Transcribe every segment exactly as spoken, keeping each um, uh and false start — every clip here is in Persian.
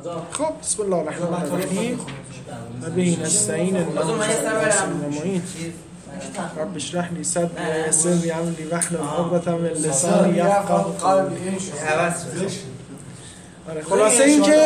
خب بسم الله الرحمن الرحیم و به نستعین المعین رب اشرح لی صدری و یسر لی امری واحلل عقدة من لسانی یفقهوا قولی. خلاصه این که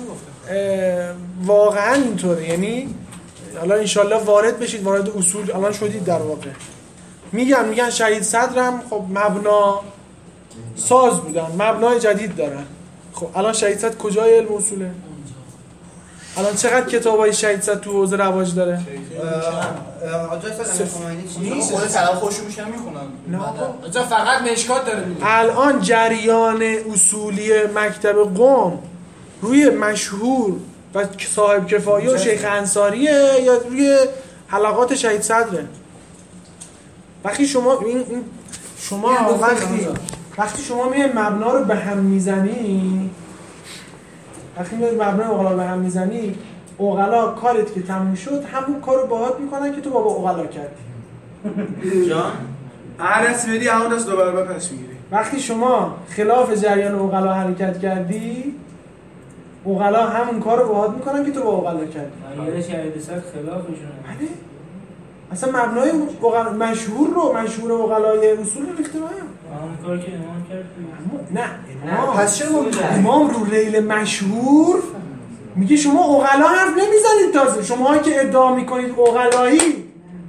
واقعا اینطوره، یعنی حالا انشالله وارد بشید، وارد اصول الان شدید در واقع. میگن میگن شهید صدرم خب مبنا ساز بودن، مبنای جدید دارن. خب الان شهید صدر کجای علم اصوله؟ الان چقدر کتابای شهید صدر تو حوزه رواج داره؟ آجای فلان خمینی چی؟ خود سلام خوشوش هم میخونن. نه آجا فقط مشکات داره میگه. الان جریان اصولی مکتب قم روی مشهور و صاحب کفایه و شیخ انصاریه یا روی حلقات شهید صدره؟ وقتی شما این شما وقتی وقتی شما میای مبنا رو به هم میزنی، وقتی میای مبنا اوغلا به هم میزنی، اوغلا کارت که تموم شد همون کارو باهات میکنن که تو بابا اوغلا کردی. جان هر دست بدی همون دست دوباره بپنش میگیری. وقتی شما خلاف جریان اوغلا حرکت کردی، اوغلا همون کارو باهات میکنن که تو با اوغلا کردی. آیه شهید صدر خلافشونه. بله. اصلا مبنای مشهور رو مشهور اوغلای اصول رو ریخته بهم. همون کاری که امام کرد. نه امام پس چرا امام رو ریل مشهور میگه شما اوغلا حرف نمیزنید. تازه شما که ادعا میکنید اوغلایی،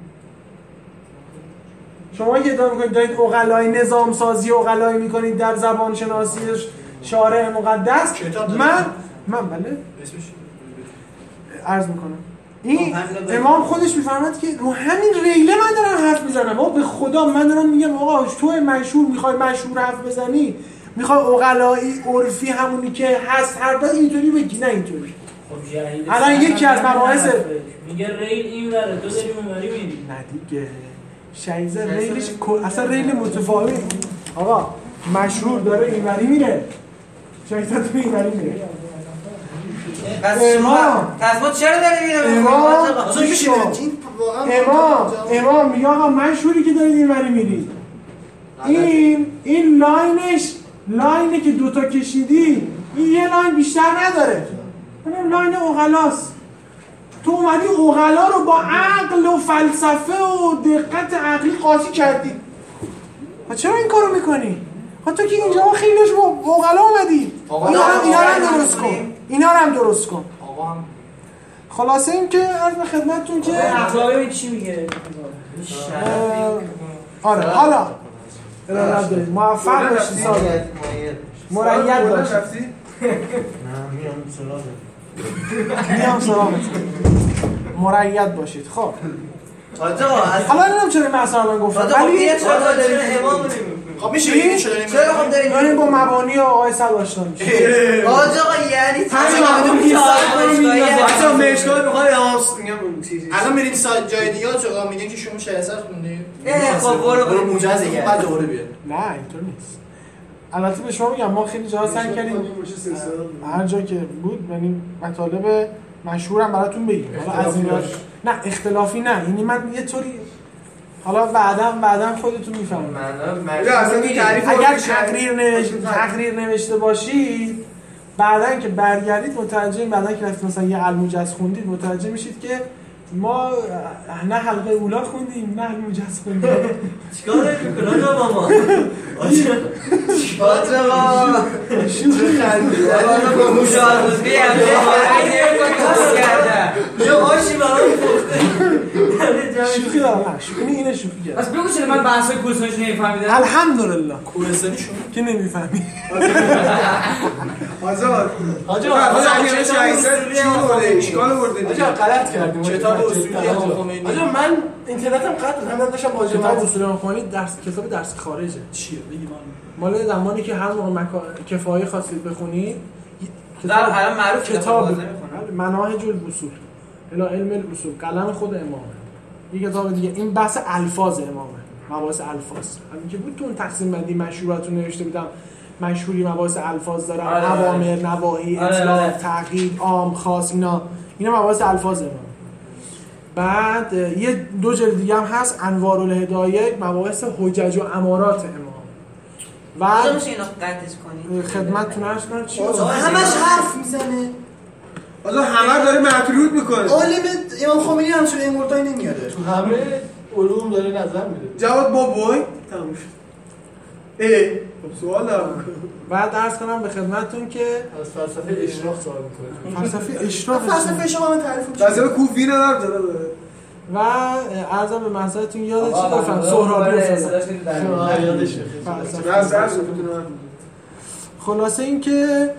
شما که ادعا میکنید دارید اوغلایی نظام سازی اوغلایی میکنید در زبان شناسی شارع مقدس، من من بله عرض میکنم این امام خودش میفرماد که رو همین ریله من دارم حرف میزنم. آقا به خدا من دارم میگم آقا تو مشهور میخوای مشهور حرف بزنی، میخوای اوغلایی عرفی همونی که هست هر داد اینطوری بگی، نه اینطوری. خب جاهید الان یکی از مباحث میگه ریل این وره تو داری اونوری میری. نه دیگه شایزه ریلش اصلا ریل متفاوت. آقا مشهور داره اینوری میره، شایزه تو اینوری میره. پس شما پس ما چرا داریم میریم؟ امام امام امام میگه آقا مشهوری که دارید اینوری میرید. این این لاینش لاینه که دوتا کشیدی، این یه لاین بیشتر نداره، این لاین اوغلاست. تو اومدی اوغلا رو با عقل و فلسفه و دقت عقلی قاطی کردی. چرا این کارو میکنی؟ تو که اینجا خیلیش با اوغلا اومدی، اینا هم درست کن، اینا هم درست کن. خلاصه این که عرض به خدمتتون که اخلاقی چی میگه؟ آره حالا موفق باشید، ساده مرید باشید. نه میام سلامت میام سلامت مرید باشید. خب آجا حالا نمیدونم چرا این مثلا من گفتم، ولی یه چرا داریم امام نمیگیم. خب میشه بگید چرا نمیگیم؟ چرا خب داریم داریم با مبانی آقای صد آشنا میشه. آجا یعنی همین مبانی اصلا مشکل میخواد امام میگم الان میریم سایت جای دیگه چقدر میگن که شما شهر صد خوندید. خب برو برو موجز دیگه بعد دوباره بیا. نه اینطور نیست. البته به شما میگم ما خیلی جاها سعی کردیم هر جا که بود یعنی مطالب مشهورم براتون بگیم. حالا از این نه اختلافی نه، یعنی من یه طوری حالا بعداً بعداً خودتون میفهمید. اگر تقریر نوشته تقریر نوشته باشید بعداً که برگردید متوجه بعداً که رفتید مثلا یه الموجز خوندید متوجه میشید که ما نه حلقه اولا خوندیم نه الموجز خوندیم. چیکار میکنن ماما؟ آجا شوخی کردید. آقا مشاهده یه آشی برام پخته. شوخی دارم. نه شوخی اینه شوخی کرد. بس بگو چرا من بحث کوهستانش نمیفهمیدم. الحمدلله کوهستانی شما که نمیفهمی. آزاد آجا آجا اگه شایسته چی بوده اشکال برده آجا غلط کردیم. کتاب اصولی امام خمینی. آجا من اینترنتم قطع بود، هم داشتم واژه کتاب اصول امام خمینی درس کتاب درس خارجه. چیه بگی مال مال زمانی که هر موقع مکا... کفایه خواستید بخونید در الان معروف کتاب مناهج الاصول الی علم الاصول قلم خود امامه. یه کتاب دیگه این بحث الفاظ امامه، مباحث الفاظ. همین که بود تو اون تقسیم بندی مشهوراتون نوشته بودم مشهوری مباحث الفاظ دارن، اوامر، نواهی، اطلاق، تعقیب، عام، خاص، اینا اینا مباحث الفاظ امام. بعد یه دو جلد دیگه هم هست انوار الهدایه مباحث حجج و امارات امام. بعد میشه اینو قطعش کنی خدمتتون عرض کنم چی همش حرف میزنه آقا همه داره مطرود میکنه. عالم امام خمینی همچون این مردای نمیاده. تو همه علوم داره نظر میده. جواد بابای تموم شد. اه خب سوال دارم. بعد عرض کنم به خدمتتون که از فلسفه اشراق سوال میکنه. فلسفه اشراق فلسفه شما من تعریف کنم. فلسفه کوفی نداره داره. و عرضم به محضرتون یاد چی گفتم؟ سهرابی افتادم. یادش فلسفه. خلاصه این که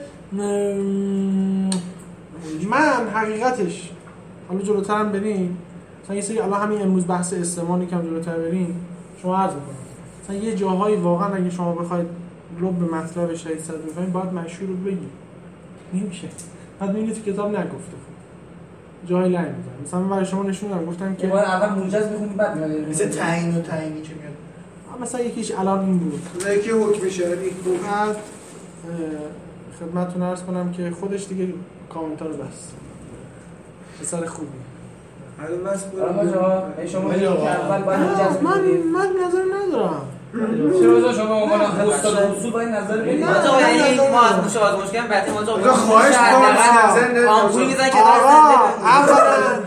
من حقیقتش حالا جلوتر هم بریم مثلا یه سری الان همین امروز بحث استعمال یکم جلوتر بریم شما عرض می‌کنم مثلا یه جاهایی واقعا اگه شما بخواید لب به مطلب شهید صدر بفهمید باید مشهور رو بگید نمیشه بعد می‌بینید تو کتاب نگفته جای لنگ می‌ذارم مثلا من برای شما نشون دادم گفتم که باید اول موجز بخونید بعد میاد مثل تعیین و تعیینی که میاد مثلا یکیش الان این بود یکی حکم شهری بعد خدمتتون عرض کنم که خودش دیگه کامنت رو بست پسر خوبی الان بس آقا شما اول باید موجز من من نظر ندارم چرا شما عنوان استاد اصول باید نظر بدید آقا یعنی ما از موش آواز مشکل بعد ما تو خواهش می‌کنم نظر ندید آمپول میزنن که آقا اولا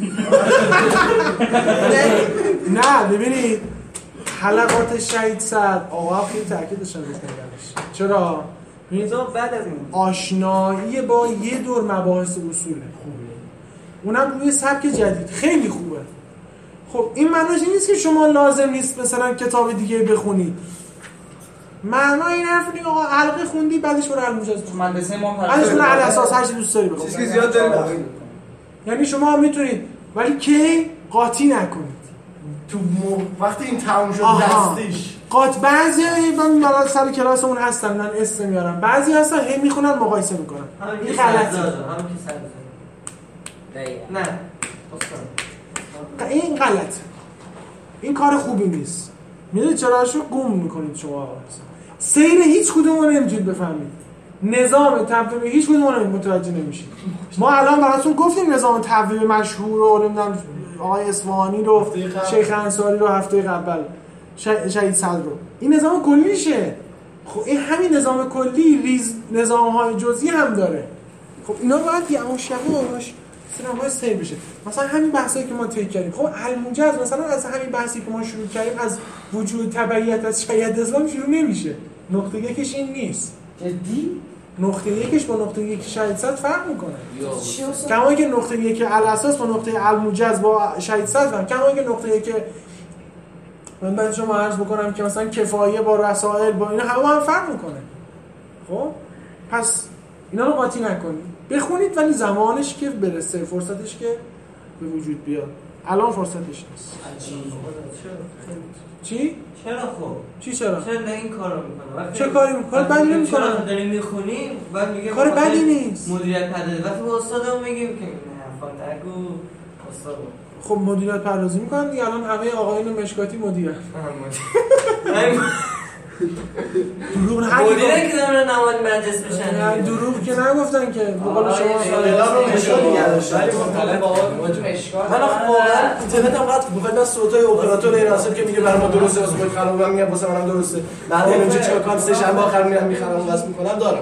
نه ببینید حلقات شهید صدر آقا خیلی تاکیدش روش نگرش چرا تو بعد از این آشنایی با یه دور مباحث اصوله خوبه اونم روی سبک جدید خیلی خوبه خب این معناش نیست که شما لازم نیست مثلا کتاب دیگه بخونید معنای این حرف نیست آقا حلقه خوندی بعدش برو علموجز تو مدرسه ما بعدش برو علی اساس هر چی دوست داری بخون چیزی که زیاد داریم یعنی شما میتونید ولی کی قاطی نکنید تو وقتی این تموم شد دستش قاط بعضی من بالا سر کلاسمون هستن من اسم میارم بعضی هستن هم میخونن مقایسه میکنن این غلطه نه این غلطه این کار خوبی نیست میدونید چرا شو گم میکنید شما سیر هیچ کدوم رو نمیتونید بفهمید نظام تبویب هیچ کدوم رو متوجه نمیشید ما الان براتون گفتیم نظام تبویب مشهور رو نمیدونم آقای اصفهانی رو شیخ انصاری رو هفته قبل شهید صدر رو این نظام کلیشه خب این همین نظام کلی ریز نظام‌های جزئی هم داره خب اینا باید یواش یواش سینمای سیر بشه مثلا همین بحثایی که ما طی کردیم خب الموجز مثلا از همین بحثی که ما شروع کردیم از وجود تبعیت از شیعه اسلام شروع نمیشه نقطه یکش این نیست جدی نقطه یکش با نقطه یک شهید صدر فرق میکنه کما که نقطه یک الاساس با نقطه الموجز با شهید صدر کما که نقطه یک من بعد شما عرض بکنم که مثلا کفایه با رسائل با اینا همه هم فرق میکنه خب پس اینا رو قاطی نکنید بخونید ولی زمانش که برسه فرصتش که به وجود بیاد الان فرصتش نیست چی؟ چرا خب؟ چی چرا؟ چرا این کارو میکنه؟ چه کاری میکنه؟ بدی نمیکنه چرا داریم میخونیم بعد میگه کار بدی نیست مدیریت پردازی وقتی به استادم میگیم که حرفا نگو استاد خب مدیریت پردازی میکنن دیگه الان همه آقایون مشکاتی مدیرن دروغ نه مدیره که دارن نماد مجلس میشن دروغ که نگفتن که به قول شما اعلام رو اشکال نگه داشتن ولی مطالعه با من واقعا اینترنت هم قطع می‌کنه من صوتای اپراتور ایرانسل که میگه برای ما درسته واسه خود خراب من میگم واسه منم درسته بعد اینجا چیکار کنم سه شنبه آخر میرم میخرم واسه میکنم دارم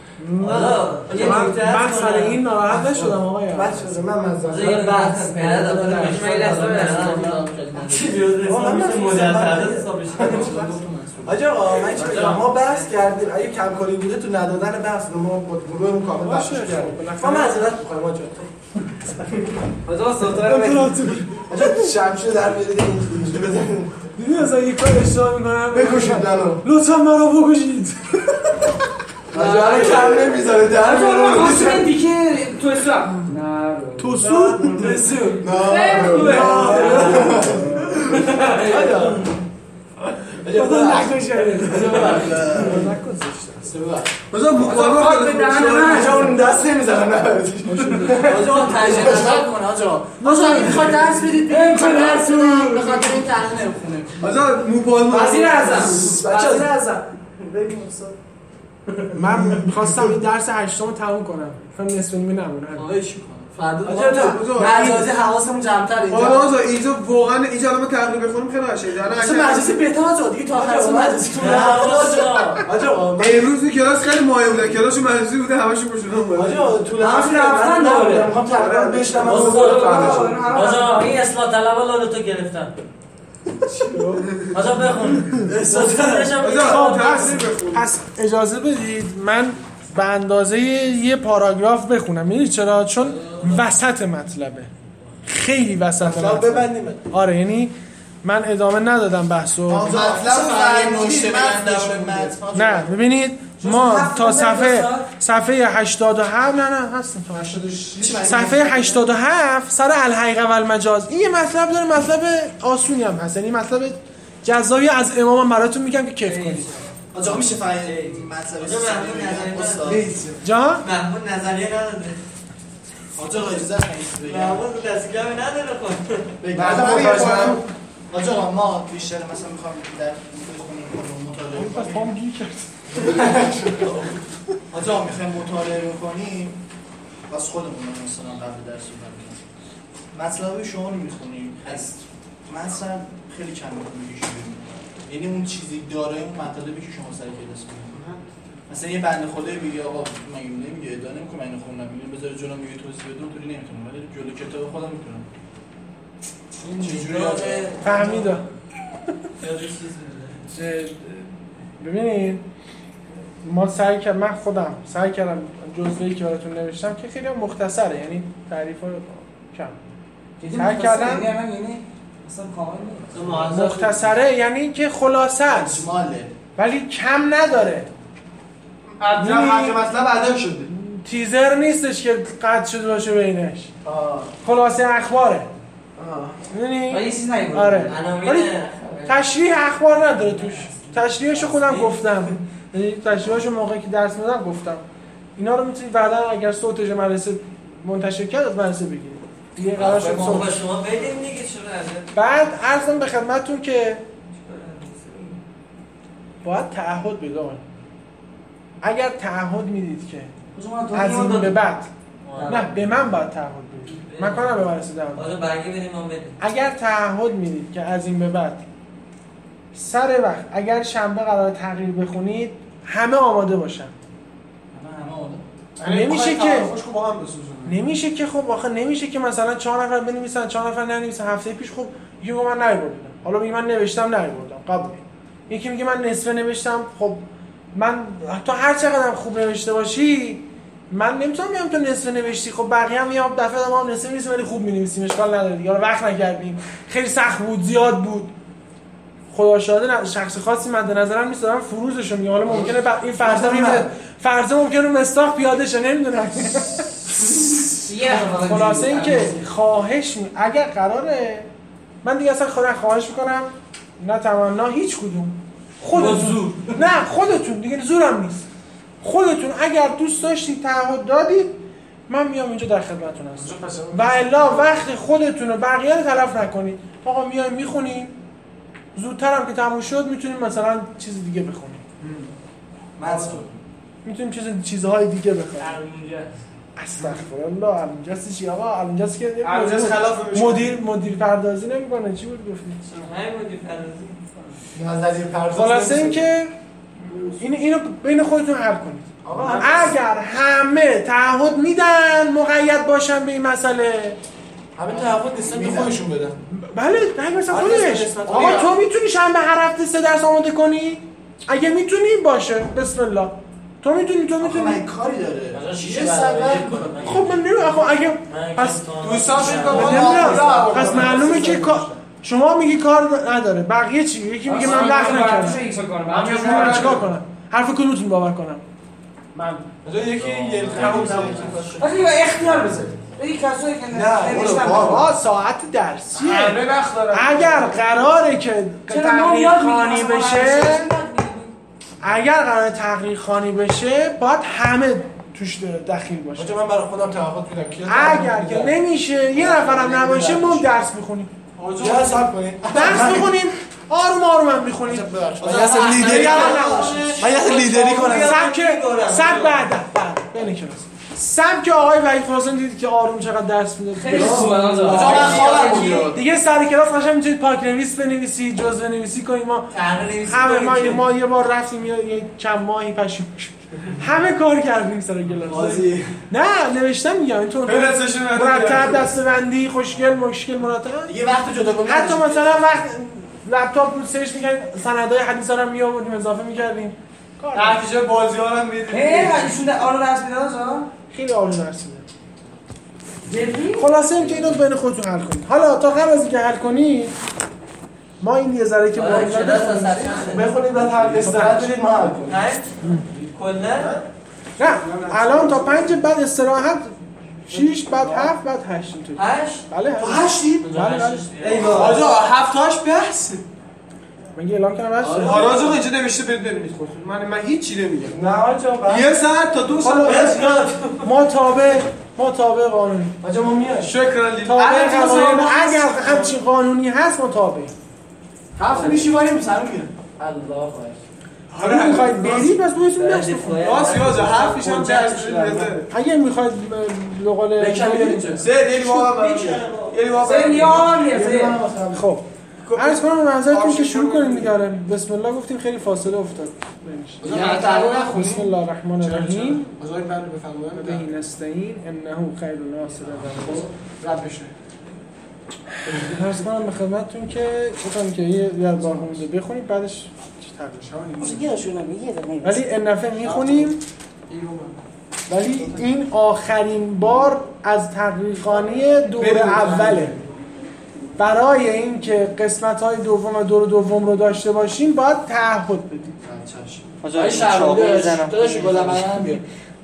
من سر این ناراحت نشدم آقا یا بچه من مزه یه بحث میاد داخل مجموعه دستور آجا آقا من چی میگم ما بحث کردیم اگه کم کاری بوده تو ندادن بحث رو ما با گروهمون کامل بحث کردیم ما معذرت می‌خوایم آجا آجا سوتار میاد آجا شمشیر در بیارید اینجوری بزنید دیدی اصلا یک کار اشتباه میکنم بکشید منو لطفا مرا بکشید آجا الان کم نمیذاره در میاره اصلا دیگه تو اسلام نه تو سو تو سو نه خدا نکشه مثلا مقابل به دهن من آجا اون دست نمیزنم نه آجا تنجه نشد کنه آجا آجا اگه میخواد درس بدید بگیم چون درس بدیم بخاطر این تنجه نمیخونه مثلا موبایل وزیر اعظم وزیر اعظم بگیم استاد من می‌خواستم این درس هشتم رو تموم کنم. فهم نصف نیمه نمونه. خواهش می‌کنم. فردا مجازی حواسمون جمع‌تر اینجا. آره آقا اینجا واقعا اینجا الان تقریبا بخونیم خیلی قشنگه. الان اصلا مجازی بهتر از دیگه تا آخر مجازی تو آجا امروز کلاس خیلی مایه بود. کلاس مجازی بوده همشون گوشودن بود. آجا طول هفت رفتن داره. می‌خوام تقریبا بشنم از آجا این اصلاح طلبا لالو تو گرفتن. آجا بخون. آجا تحصیل بخون. پس اجازه بدید من به اندازه یه پاراگراف بخونم. می‌دونید چرا؟ چون وسط مطلبه. خیلی وسط مطلب ببندیم. آره یعنی من ادامه ندادم بحثو. مطلب فعلی نوشته بگن نه ببینید ما تا صفحه صفحه هشتاد و هفت نه نه هستم تا هشتاد و شش صفحه هشتاد و هفت سر الحقیقه و المجاز. این یه مطلب داره، مطلب آسونی هم هست، یعنی مطلب جزایی از امامم براتون میگم که کیف کنید. آجا میشه فعلی مطلب استاد جان محمود نظریه نداده. آجا اجازه خیلی بگم محمود دستگاهی نداره خود. بگم آجا ما بیشتر مثلا میخوام در بخونیم مطالعه پس پام گیر کرد. آجا میخوایم مطالعه کنیم بس خودمون مثلا قبل درس بکنیم مطلب شما رو میخونیم از مثلا خیلی کم میگیشیم، یعنی اون چیزی داره اون مطالبی که شما سر کلاس کنید. مثلا یه بنده خدایی میگه آقا مگه نمیگه ادعا نمیکنم اینو خوندم اینو بذاره جلوم میگه توضیح بده اونطوری نمیتونم ولی جلو کتاب خودم میتونم. چجوری فهمیدم. ببینید ما سعی کردم، من خودم سعی کردم جزوه‌ای که براتون نوشتم که خیلی مختصره، یعنی تعریف‌ها کم. سعی کردم یعنی مثلا کامل مختصره، یعنی که خلاصه است اجماله ولی کم نداره. از مطلب ادب شده. تیزر نیستش که قطع شده باشه بینش. خلاصه اخباره. می‌دونی؟ یه چیز نمیگه. آره. ولی تشریح اخبار نداره توش. تشریحشو خودم گفتم. یعنی تشریحشو موقعی که درس میدم گفتم. اینا رو میتونید بعدا اگر صوتش مدرسه منتشر کرد از مدرسه بگیرید. دیگه قرار شد ما با شما بدیم دیگه چرا. بعد عرضم به خدمتتون که باید تعهد بده. اگر تعهد میدید که از این به بعد نه به من باید تعهد بدید. من کارم به مدرسه دارم. آره برگه بریم ما بدیم. اگر تعهد میدید که از این به بعد سر وقت اگر شنبه قرار تقریر بخونید همه آماده باشن. همه آماده. نمیشه که خوشو با هم بسوزونن. نمیشه که خب آخه نمیشه که مثلا چهار نفر بنویسن چهار نفر ننویسن. هفته پیش خب یکی میگه من نیاوردم، حالا میگه من نوشتم نیاوردم، قبول. یکی میگه من نصفه نوشتم. خب من تو هر چقدر خوب نوشته باشی من نمیتونم بگم تو نصفه نوشتی. خب بقیه هم میام دفعه ما هم نصفه می‌نویسیم ولی خوب می‌نویسیم، اشکال نداره دیگه. وقت نکردیم، خیلی سخت بود، زیاد بود. خدا شاهده شخص خاصی مد نظرم نیست، دارم فروزشو میگم. حالا ممکنه ب... این فرضا می فرضا ممکنه رو مستاق پیاده شه، نمیدونم. خلاصه این که خواهش می... اگر قراره من دیگه اصلا خودم خواهش میکنم، نه تمنا هیچ کدوم، خودتون نه خودتون دیگه زورم نیست، خودتون اگر دوست داشتید تعهد دادید من میام اینجا در خدمتتون هستم و الا وقت خودتون رو بقیه رو تلف نکنید. آقا میایم میخونیم، زودتر هم که تموم شد میتونیم مثلا چیز دیگه بخونیم. مثلا میتونیم چیز چیزهای دیگه بخونیم. استغفرالله. الانجاست چی آقا؟ الانجاست که الانجاست خلاف مدیر مدیر پردازی نمیکنه. چی بود گفتی؟ همین مدیر پردازی. نظریه پردازی. خلاصه این که این اینو بین خودتون حل کنید. اگر همه تعهد میدن مقید باشن به این مسئله، همه تعهد نیستن که خودشون بدن. بله همه مثلا خودش. آقا تو میتونی شنبه هر هفته سه درس آماده کنی؟ اگه میتونی باشه بسم الله. تو میتونی تو میتونی. من کاری داره. شیشه سبب خب من نمیدونم. آخه اگه پس دوستان نمیدونم. پس معلومه که شما میگی کار نداره. بقیه چی؟ یکی میگه من وقت نکردم. من چیکار کنم؟ حرف کدومتون باور کنم؟ من یکی یه تموم آخه یه اختیار بذارید. یه کسایی که نوشتن بابا ساعت درسیه. همه وقت دارن. اگر قراره که تقریر خوانی بشه اگر قراره تقریر خوانی بشه باید همه توش دخیل باشه. آجا من برای خودم تعهد میدم که اگر که نمیشه یه نفرم نباشه ما درس میخونیم. آجا درس کنیم. درس میخونیم آروم آروم هم میخونید. من اصلا لیدری من اصلا لیدری کنم. سبک سبک بعد بعد بین کلاس. سبک آقای وحید خراسان دیدید که آروم چقدر درس میده. خیلی خوبه آقا. دیگه سر کلاس قشنگ میتونید پاک نویس بنویسید، جزوه نویسی کنید. ما همه ما ما یه بار رفتیم یه چند ماهی پیش همه کار کردیم سر کلاس. نه نوشتم میگم اینطور مرتب دسته‌بندی خوشگل مشکل مرتب. دیگه وقت جدا کنید. حتی مثلا وقت لپتاپ رو سرچ می‌کردیم سندای حدیثا رو میآوردیم اضافه می‌کردیم. نتیجه بازی‌ها رو هم می‌دید. اه ایشون آرو درس میداد آقا؟ خیلی آروم درس میده. خلاصه اینکه اینو بین خودتون حل کنید. حالا تا قبل از اینکه حل کنید ما این یه ذره که با این بخونید بعد هر استراحت برید ما حل کنیم. کلا نه الان تا پنج بعد استراحت شش بعد هفت بعد هشت اینطوری. هشت بله هشتی؟ بله بله. آجا هفتاش بحث. من یه اعلام کردم هشت. آراز آقا اینجا نوشته برید ببینید خودتون. من من هیچ چیزی نمیگم. نه آجا یه ساعت تا دو ساعت ما تابع ما تابع قانونی. آجا ما میایم. شکرا لیلی. تابع قانونی اگر همچین قانونی هست ما تابع. هفت میشیواریم سرم میره. الله خواهش. اگه میخواید برید پس بایستون دست بخونید. راست یازه حرف میشم جذب بده. اگه میخواید به قول سه دیلی واقعا یعنی واقعا سه نیامیه سه. خب عرض کنم به منظرتون که شروع کنیم دیگه. بسم الله گفتیم خیلی فاصله افتاد بینش. یعنی تقریبا بسم الله الرحمن الرحیم. آقای بنده بفرمایید. بین استعین انه خیر الناصر و رب بشه. عرض کنم به خدمتتون که گفتم که یه یه بار خونده بخونیم بعدش ولی النفع میخونیم ولی این آخرین بار از تقریقانی دور اوله. برای اینکه قسمت‌های دوم و دور دوم رو داشته باشیم باید تعهد بدیم. آقای شرابی میزنم داداش گلم منم.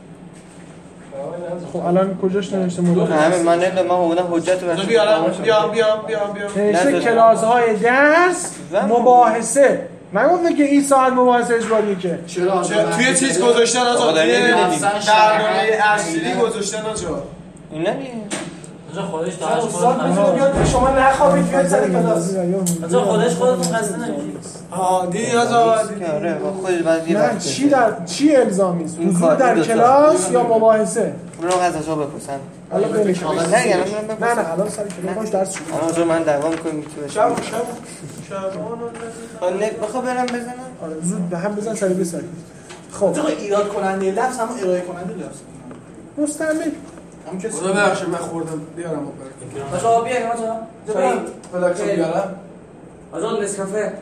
خب الان کجاش نوشته مورد همه من نه من اومدم حجت رو بیا بیا بیا بیا بیا نوشته کلاس‌های درس مباحثه. نگفته که این ساعت مباحثه اجباریه که چرا توی چیز گذاشتن آقا توی برنامه اصلی گذاشتن آقا اینا نیه آجا خودش تا استاد میتونه بیاد شما نخوابید بیاد سر کلاس. آجا خودش خودتون خسته نمیشید. آها دیدی آقا آره خودش بعد نه چی در چی الزامی است؟ حضور در کلاس یا مباحثه؟ رو از اشا بپرسن. حالا ببین نه یعنی من نه نه الان سر کلاس درس شروع. آجا من دعوا میکنم تو شب شب شب نه بخوام برم بزنم. آره زود به هم بزن سری بسری. خب آقا ایراد کننده لفظ هم ارائه کننده لفظ مستعمل هم که خدا بخشه من خوردم بیارم براتون. آجا بیاین آجا. چای فلاکس بیارم. آجا نسکافه.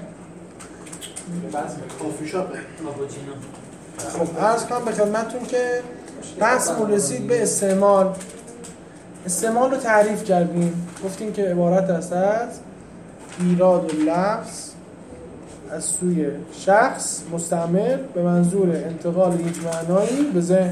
کافی شاپ کاپوچینو. خب عرض کنم به خدمتتون که بحثمون رسید به استعمال. استعمال رو تعریف کردیم. گفتیم که عبارت است از ایراد و لفظ از سوی شخص مستعمل به منظور انتقال یک معنایی به ذهن.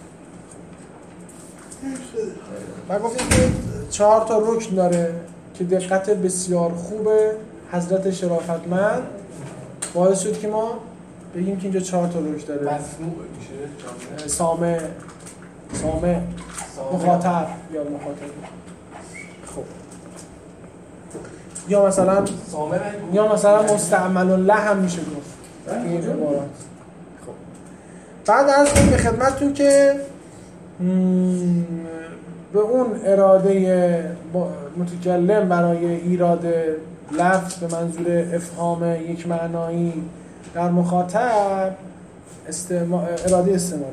و گفتیم که چهار تا رکن داره که دقت بسیار خوبه حضرت شرافتمند باعث شد که ما بگیم که اینجا چهار تا رکن داره. مسموع میشه. سامع سامع مخاطب یا مخاطب. خب یا مثلا سامع یا مثلا مستعمل الله هم میشه گفت این عبارات. خب بعد عرض کنیم به خدمتتون که به اون اراده متکلم برای ایراد لفظ به منظور افهام یک معنایی در مخاطب استعما... اراده استعمالی.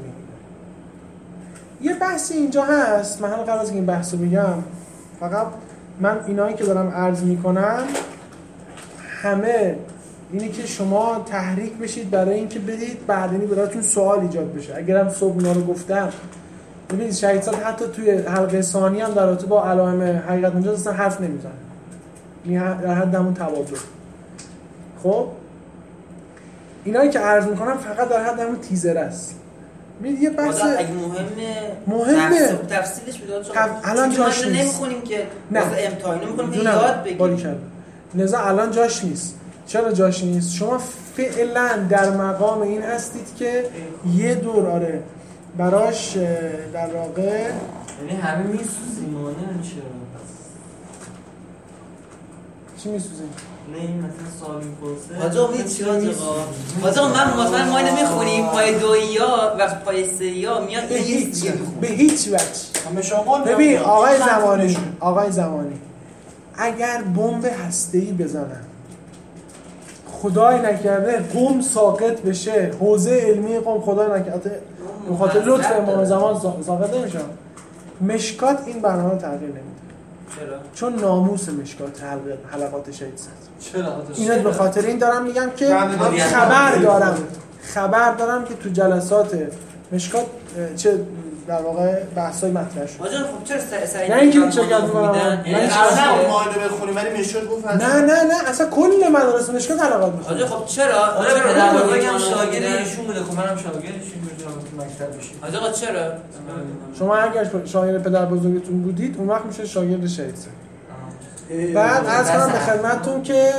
یه بحثی اینجا هست من قبل از این بحث رو بگم فقط من اینایی که دارم عرض میکنم همه اینه که شما تحریک بشید برای اینکه بدید بعدنی براتون سوال ایجاد بشه. اگرم صبح اینا رو گفتم ببینید شهیدزاد حتی توی حلقه ثانی هم در رابطه با علائم حقیقت مجاز اصلا حرف نمیزنه. این در حد همون تواضع. خب اینایی که عرض میکنم فقط در حد همون تیزر است. ببینید یه بحث اگه مهمه مهمه تفصیلش بدید الان جاش نیست. نمیخونیم که نه واسه امتحان نمیخونیم که یاد بگیریم. نزا الان جاش نیست. چرا جاش نیست؟ شما فعلا در مقام این هستید که یه دور آره براش در واقع یعنی همه میسوزیم مانه چرا چی میسوزه؟ نه این مثلا سوال میپرسه حاجا امید چی حاجا من مثلا ما اینو میخونیم پای دویا و پای سیا میاد به هیچ به هیچ وجه. ببین آقای زمانی آقای زمانی اگر بمب هسته‌ای بزنن خدای نکرده قم ساقط بشه، حوزه علمی قم خدای نکرده به خاطر لطف امام زمان ساقط نمیشه، مشکات این برنامه رو تغییر نمیده. چرا؟ چون ناموس مشکات تغییر حلقات شهید زد. چرا؟ اینا به خاطر این دارم میگم که خبر دارم خبر دارم که تو جلسات مشکات چه در واقع بحثای مطرح شد. آجا خب چرا سعی نه اینکه چه میدن؟ نه اصلا معلومه بخونیم ولی مشکات گفت نه نه نه اصلا کل مدارس مشکات حلقات میخونه. آجا خب چرا؟ آجا پدر بزرگم شاگرد ایشون بوده، خب منم شاگرد ایشون بودم تو مکتب بشیم. آجا چرا؟ شما اگر شاگرد پدر بزرگتون بودید اون وقت میشه شاگرد شهید زاد. بعد عرض کنم به خدمتتون که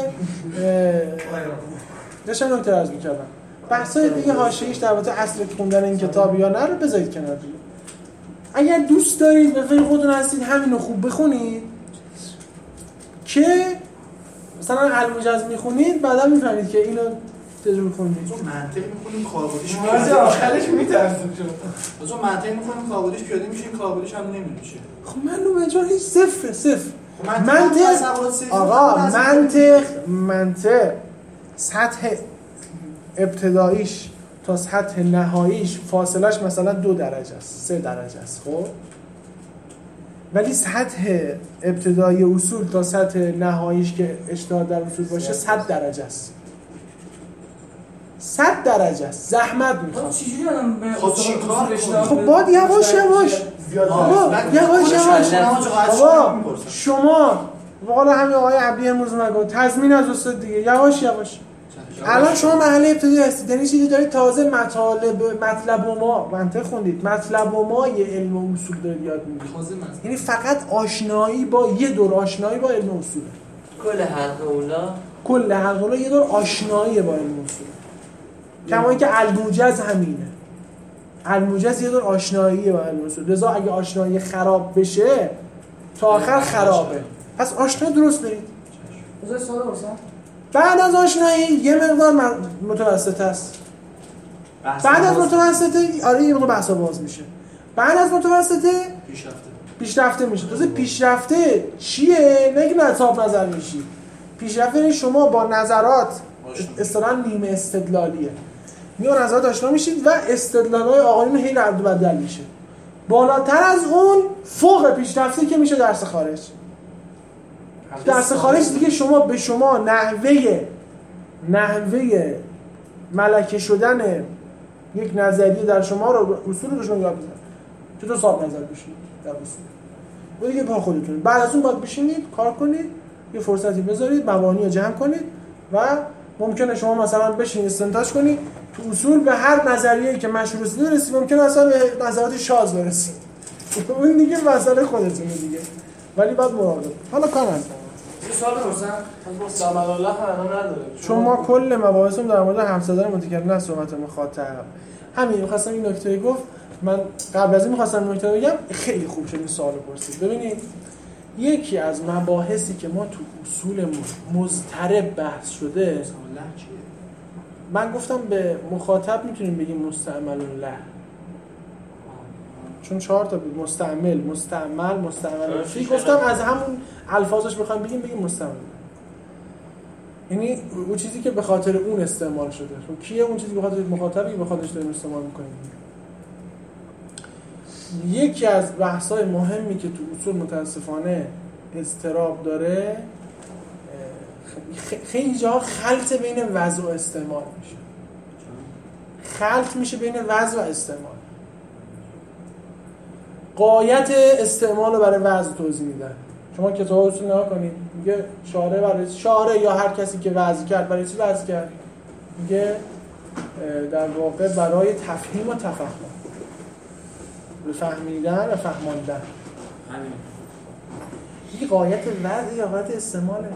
داشتم نکته عرض می‌کردم. بحثای دیگه حاشیه‌ایش در رابطه اصل خوندن این کتاب یا نه رو بذارید کنار. اگر دوست دارید به فکر خودتون هستید همینو خوب بخونید که مثلا علم‌جز میخونید بعدا میفهمید که اینو تجربه کنید. تو منطق میخونیم کاربردیش میشه آخرش میترسیم شما. تو منطق میخونیم کاربردیش پیاده میشه، این کاربردیش هم نمیشه. خب من رو هیچ صفر صفر منطق آقا منطق منطق سطح ابتداییش تا سطح نهاییش فاصلش مثلا دو درجه است، سه درجه است. خب ولی سطح ابتدایی اصول تا سطح نهاییش که اجتهاد در اصول باشه صد درجه است. صد درجه است. زحمت میخواد. چجوری آدم به خب چیکار کنم؟ خب باید یواش یواش بابا یواش یواش بابا شما والا همین آقای عبدی امروز نگو تضمین از استاد دیگه یواش یواش. الان شما مرحله ابتدایی هستید، یعنی چیزی دارید تازه مطالب مطلب و ما منطق خوندید، مطلب و ما یه علم و اصول دارید یاد میگیرید، یعنی فقط آشنایی با یه دور آشنایی با علم و اصوله. کل حلقه اولا کل حلقه اولا یه دور آشنایی با علم و اصول، کما اینکه الموجز همینه. الموجز یه دور آشنایی با علم و اصول، لذا اگه آشنایی خراب بشه تا آخر خرابه. پس آشنا درست برید. بذار سوال بپرسم. بعد از آشنایی یه مقدار متوسط است. بعد از متوسطه آره یه مقدار بحثا باز میشه. بعد از متوسطه پیشرفته پیشرفته میشه. تازه پیشرفته چیه؟ نگی نه حساب نظر میشی. پیشرفته شما با نظرات اصطلاحاً نیمه استدلالیه. میون نظرات آشنا میشید و استدلال‌های آقایون هی رد و بدل میشه. بالاتر از اون فوق پیشرفته که میشه درس خارج. درس خارج دیگه شما به شما نحوه نحوه ملکه شدن یک نظریه در شما رو اصول رو به شما یاد میده. چطور صاحب نظر بشید در اصول. و دیگه با خودتون. بعد از اون باید بشینید کار کنید، یه فرصتی بذارید، مبانی رو جمع کنید و ممکنه شما مثلا بشینید استنتاج کنید تو اصول به هر نظریه‌ای که مشهور رسید برسید، ممکنه اصلا به نظریات شاذ برسید. اون دیگه مسئله خودتونه دیگه. ولی باید مراقب. حالا کار نداره. یه سوال بپرسم. از سلام الله هم نداره. چون ما کل مباحثمون در مورد حرف زدن متکلم نه صحبت مخاطب. همین می‌خواستم این نکته گفت. من قبل از این می‌خواستم نکته بگم خیلی خوب شد این سوالو پرسید. ببینید یکی از مباحثی که ما تو اصول مضطرب بحث شده، من گفتم به مخاطب میتونیم بگیم مستعمل له، چون چهار تا بود، مستعمل، مستعمل، مستعمل فی. گفتم از همون الفاظش بخوام بگیم بگیم مستعمل، یعنی اون چیزی که به خاطر اون استعمال شده. خب کیه اون چیزی به خاطر مخاطبی که به خاطرش داریم استعمال می‌کنیم؟ یکی از بحث‌های مهمی که تو اصول متاسفانه اضطراب داره، خیلی جاها خلط بین وضع و استعمال میشه. خلط میشه بین وضع و استعمال. قایت استعمال رو برای وضع توضیح میدن. شما کتاب اصول نگاه کنید، میگه شارع برای شارع یا هر کسی که وضع کرد برای چی وضع کرد؟ میگه در واقع برای تفهیم و تفهم، فهمیدن و فهماندن. همین. این قایت وضع یا قایت استعماله؟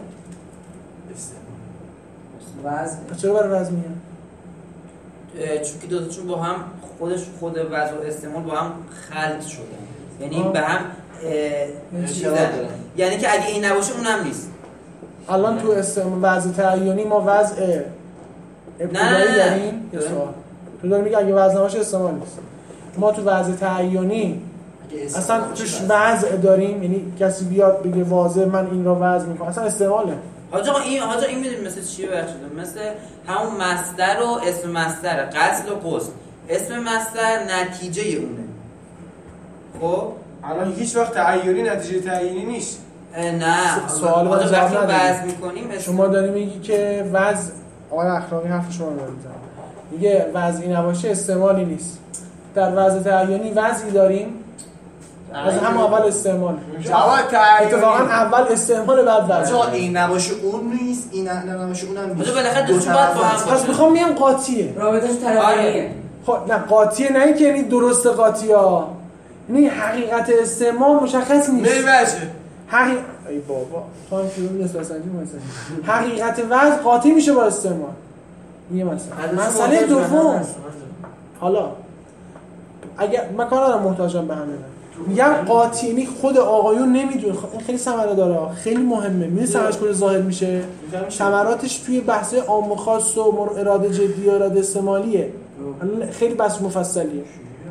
وضع. چرا برای وضع میگن؟ چون که دو تاشون با هم خودش خود وضع و استعمال با هم خلط شدن، یعنی به هم چیزا، یعنی که اگه این نباشه اونم نیست. الان تو اسم وضع تعیینی ما وضع ابتدایی داریم یه سوال تو داری میگه اگه وضع نباشه استعمال نیست ما تو وضع تعیینی اصلا توش وضع داریم یعنی کسی بیاد بگه واضح من این را وضع میکنم اصلا استعماله حاجا این حاجا این میدونی مثل چیه بخشیده مثل همون مصدر و اسم مصدر قتل و قتل اسم مصدر نتیجه اونه خب الان هیچ وقت تعیینی نتیجه تعیینی نیست نه سوال حاجا جواب وقتی نداری. وضع میکنیم اسم شما داری میگی که وضع آقای اخلاقی حرف شما رو میزنه میگه وضعی نباشه استعمالی نیست در وضع تعیینی وضعی داریم از هم اول استعمال جواب تعیینی اتفاقا اول استعمال بعد وضع جا این نباشه اون نیست این نباشه اونم نیست حاجا بالاخره دوتون باید با هم پس میخوام میگم قاطیه رابطش طرفیه خب نه قاطیه نه اینکه یعنی درست قاطیه ها یعنی حقیقت استعمال مشخص نیست میبشه حقیق ای بابا تو هم شروع نسبت سنجی مثلا حقیقت وضع قاطی میشه با استعمال یه مثلا مسئله دوم حالا اگر من کار ندارم محتاجم به همه میگم قاطی خود آقایون نمیدونه این خیلی ثمره داره خیلی مهمه میدونی ثمرش کجا ظاهر میشه ثمراتش توی بحث عام و خاص و اراده جدی و اراده استعمالیه خیلی بحث مفصلیه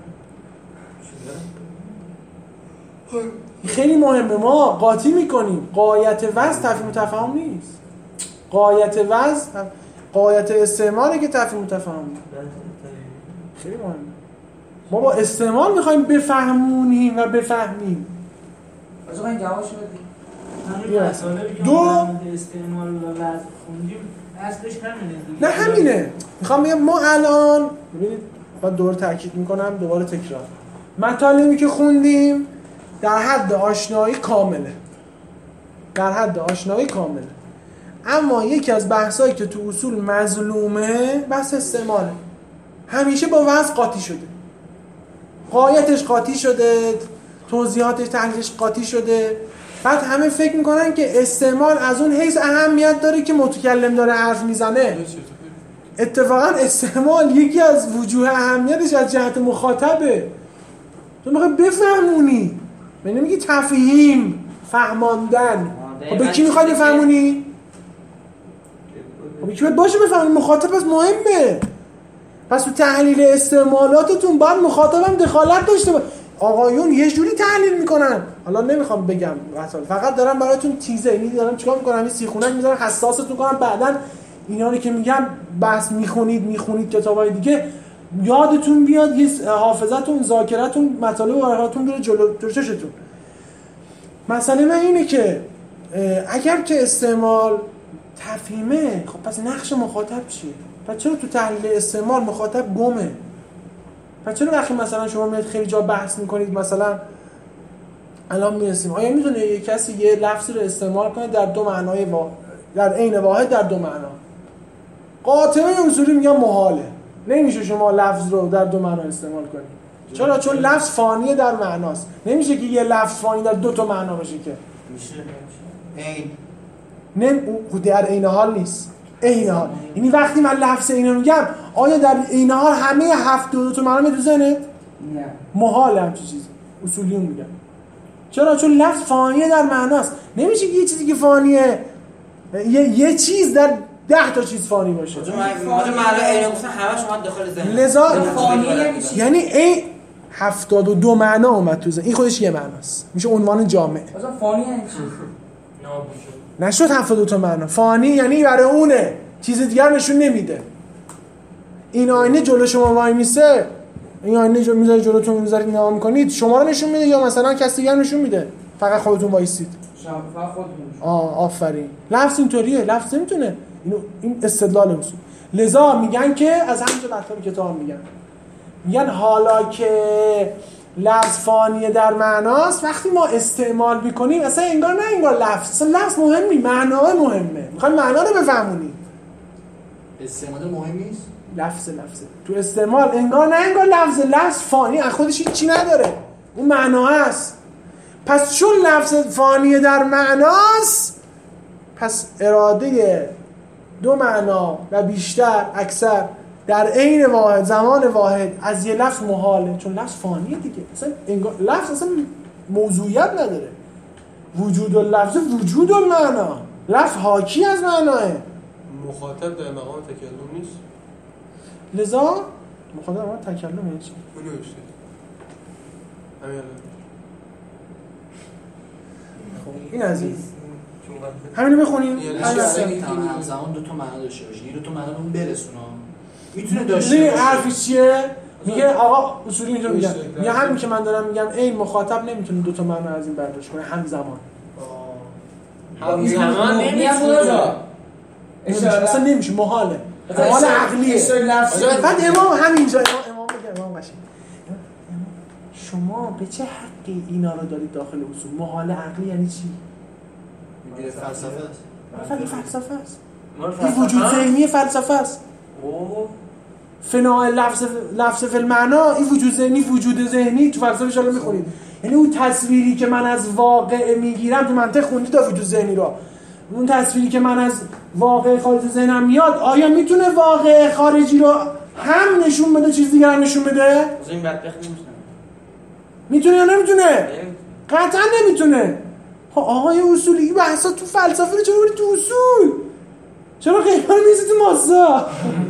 خیلی مهمه ما قاطی میکنیم قایت وضع تفهیم تفاهم نیست قایت وضع قایت استعماله که تفهیم تفاهم خیلی مهمه ما با استعمال میخوایم بفهمونیم و بفهمیم آقا این جواب شد دو استعمال و وضع خوندیم اصلش همینه نه همینه میخوام بگم ما الان ببینید با دور تاکید میکنم دوباره تکرار مطالبی که خوندیم در حد آشنایی کامله در حد آشنایی کامله اما یکی از بحثایی که تو اصول مظلومه بحث استعماله همیشه با وضع قاطی شده قایتش قاطی شده توضیحاتش تحلیلش قاطی شده بعد همه فکر میکنن که استعمال از اون حیث اهمیت داره که متکلم داره حرف میزنه اتفاقا استعمال یکی از وجوه اهمیتش از جهت مخاطبه تو میخوای بفهمونی من نمیگی تفهیم فهماندن خب به کی میخوای بفهمونی؟ خب به کی باید باشه بفهمونی مخاطب از مهمه پس تو تحلیل استعمالاتتون باید مخاطبم دخالت داشته باشه آقایون یه جوری تحلیل میکنن حالا نمیخوام بگم فقط دارم براتون تیزه یعنی دارم چیکار میکنم این سیخونک میذارم حساستون کنم بعدن اینا رو که میگم بحث میخونید میخونید کتابای دیگه یادتون بیاد یه حافظتون ذاکرتون مطالب براتون بره جلو چشتون مسئله من اینه که اگر که استعمال تفهیمه خب پس نقش مخاطب چیه پس چرا تو تحلیل استعمال مخاطب گمه پس چرا وقتی مثلا شما میاد خیلی جا بحث میکنید مثلا الان میرسیم آیا میتونه یه کسی یه لفظی رو استعمال کنه در دو معنای وا... در عین واحد در دو معنا قاطبه اصولی میگن محاله نمیشه شما لفظ رو در دو معنا استعمال کنید چرا چون لفظ فانیه در معناست نمیشه که یه لفظ فانی در دو تا معنا باشه که میشه این نه در عین حال نیست عین حال یعنی وقتی من لفظ اینو میگم آیا در عین حال همه هفت دو, دو تا معنا میاد تو ذهنت؟ نه محال همچین چیزی اصولیون میگن چرا چون لفظ فانیه در معناست نمیشه که یه چیزی که فانیه یه, یه چیز در ده تا چیز فانی باشه حاجا معنا عین گفتن همه شما داخل ذهن لذا فانی یعنی چی؟ یعنی این هفتاد و دو معنا اومد تو ذهن این خودش یه معناست میشه عنوان جامع آقا فانی یعنی چی؟ نشد هفتاد و دو تا معنا فانی یعنی برای اونه چیز دیگر نشون نمیده این آینه جلو شما وای میسه این آینه جو میذاره جلوتون میذارید نگاه میکنید شما رو نشون میده یا مثلا کسی دیگر نشون میده فقط خودتون وایسید شما فقط خودتون آه آفرین لفظ اینطوریه لفظ نمیتونه اینو این استدلال اصول لذا میگن که از همینجا مطلب کتاب میگن میگن حالا که لفظ فانیه در معناست وقتی ما استعمال میکنیم اصلا انگار نه انگار لفظ اصلا لفظ مهمی معنا مهمه میخوایم معنا رو بفهمونیم استعمال مهم نیست لفظ لفظ تو استعمال انگار نه انگار لفظ لفظ فانی از خودش هیچی نداره اون معنا هست پس چون لفظ فانیه در معناست پس اراده دو معنا و بیشتر اکثر در عین واحد زمان واحد از یه لفظ محاله چون لفظ فانیه دیگه اصلا انگار لفظ اصلا موضوعیت نداره وجود اللفظ وجود المعنا لفظ حاکی از معناه. مخاطب در مقام تکلم نیست. لذا مخاطب در مقام تکلم نیست. اونو نوشته. همین این از این همینو بخونیم. یعنی همزمان دو تا معنا داشته باشه. این دو تا معنا رو برسونه. میتونه داشته باشه. باشه. حرفش چیه؟ میگه آقا اصولی اینجا میگم. میگه همین که من دارم میگم این مخاطب نمیتونه دو تا معنا از این برداشت کنه همزمان. همزمان نمیتونه. اصلا نمیشه، محاله. محال عقلیه. بعد امام همینجا امام امام بگه امام قشنگ. شما به چه حقی اینا رو دارید داخل اصول؟ محال عقلی یعنی چی؟ میگه فلسفه است. فقط فلسفه است. این وجود ذهنی فلسفه است. فناء لفظ لفظ فی المعنا، این وجود ذهنی وجود ذهنی تو فلسفه شالا میخونید. یعنی اون تصویری که من از واقع میگیرم تو منطق خوندید تا وجود ذهنی رو. اون تصویری که من از واقع خارج ذهنم میاد آیا میتونه واقع خارجی رو هم نشون بده چیز دیگه هم نشون بده؟ از این بدبخت نمیتونه. میتونه یا نمیتونه؟ قطعا نمیتونه. خب آقای اصولی بحثا تو فلسفه رو چرا بری تو اصول؟ چرا غیبا میزی تو ماسا؟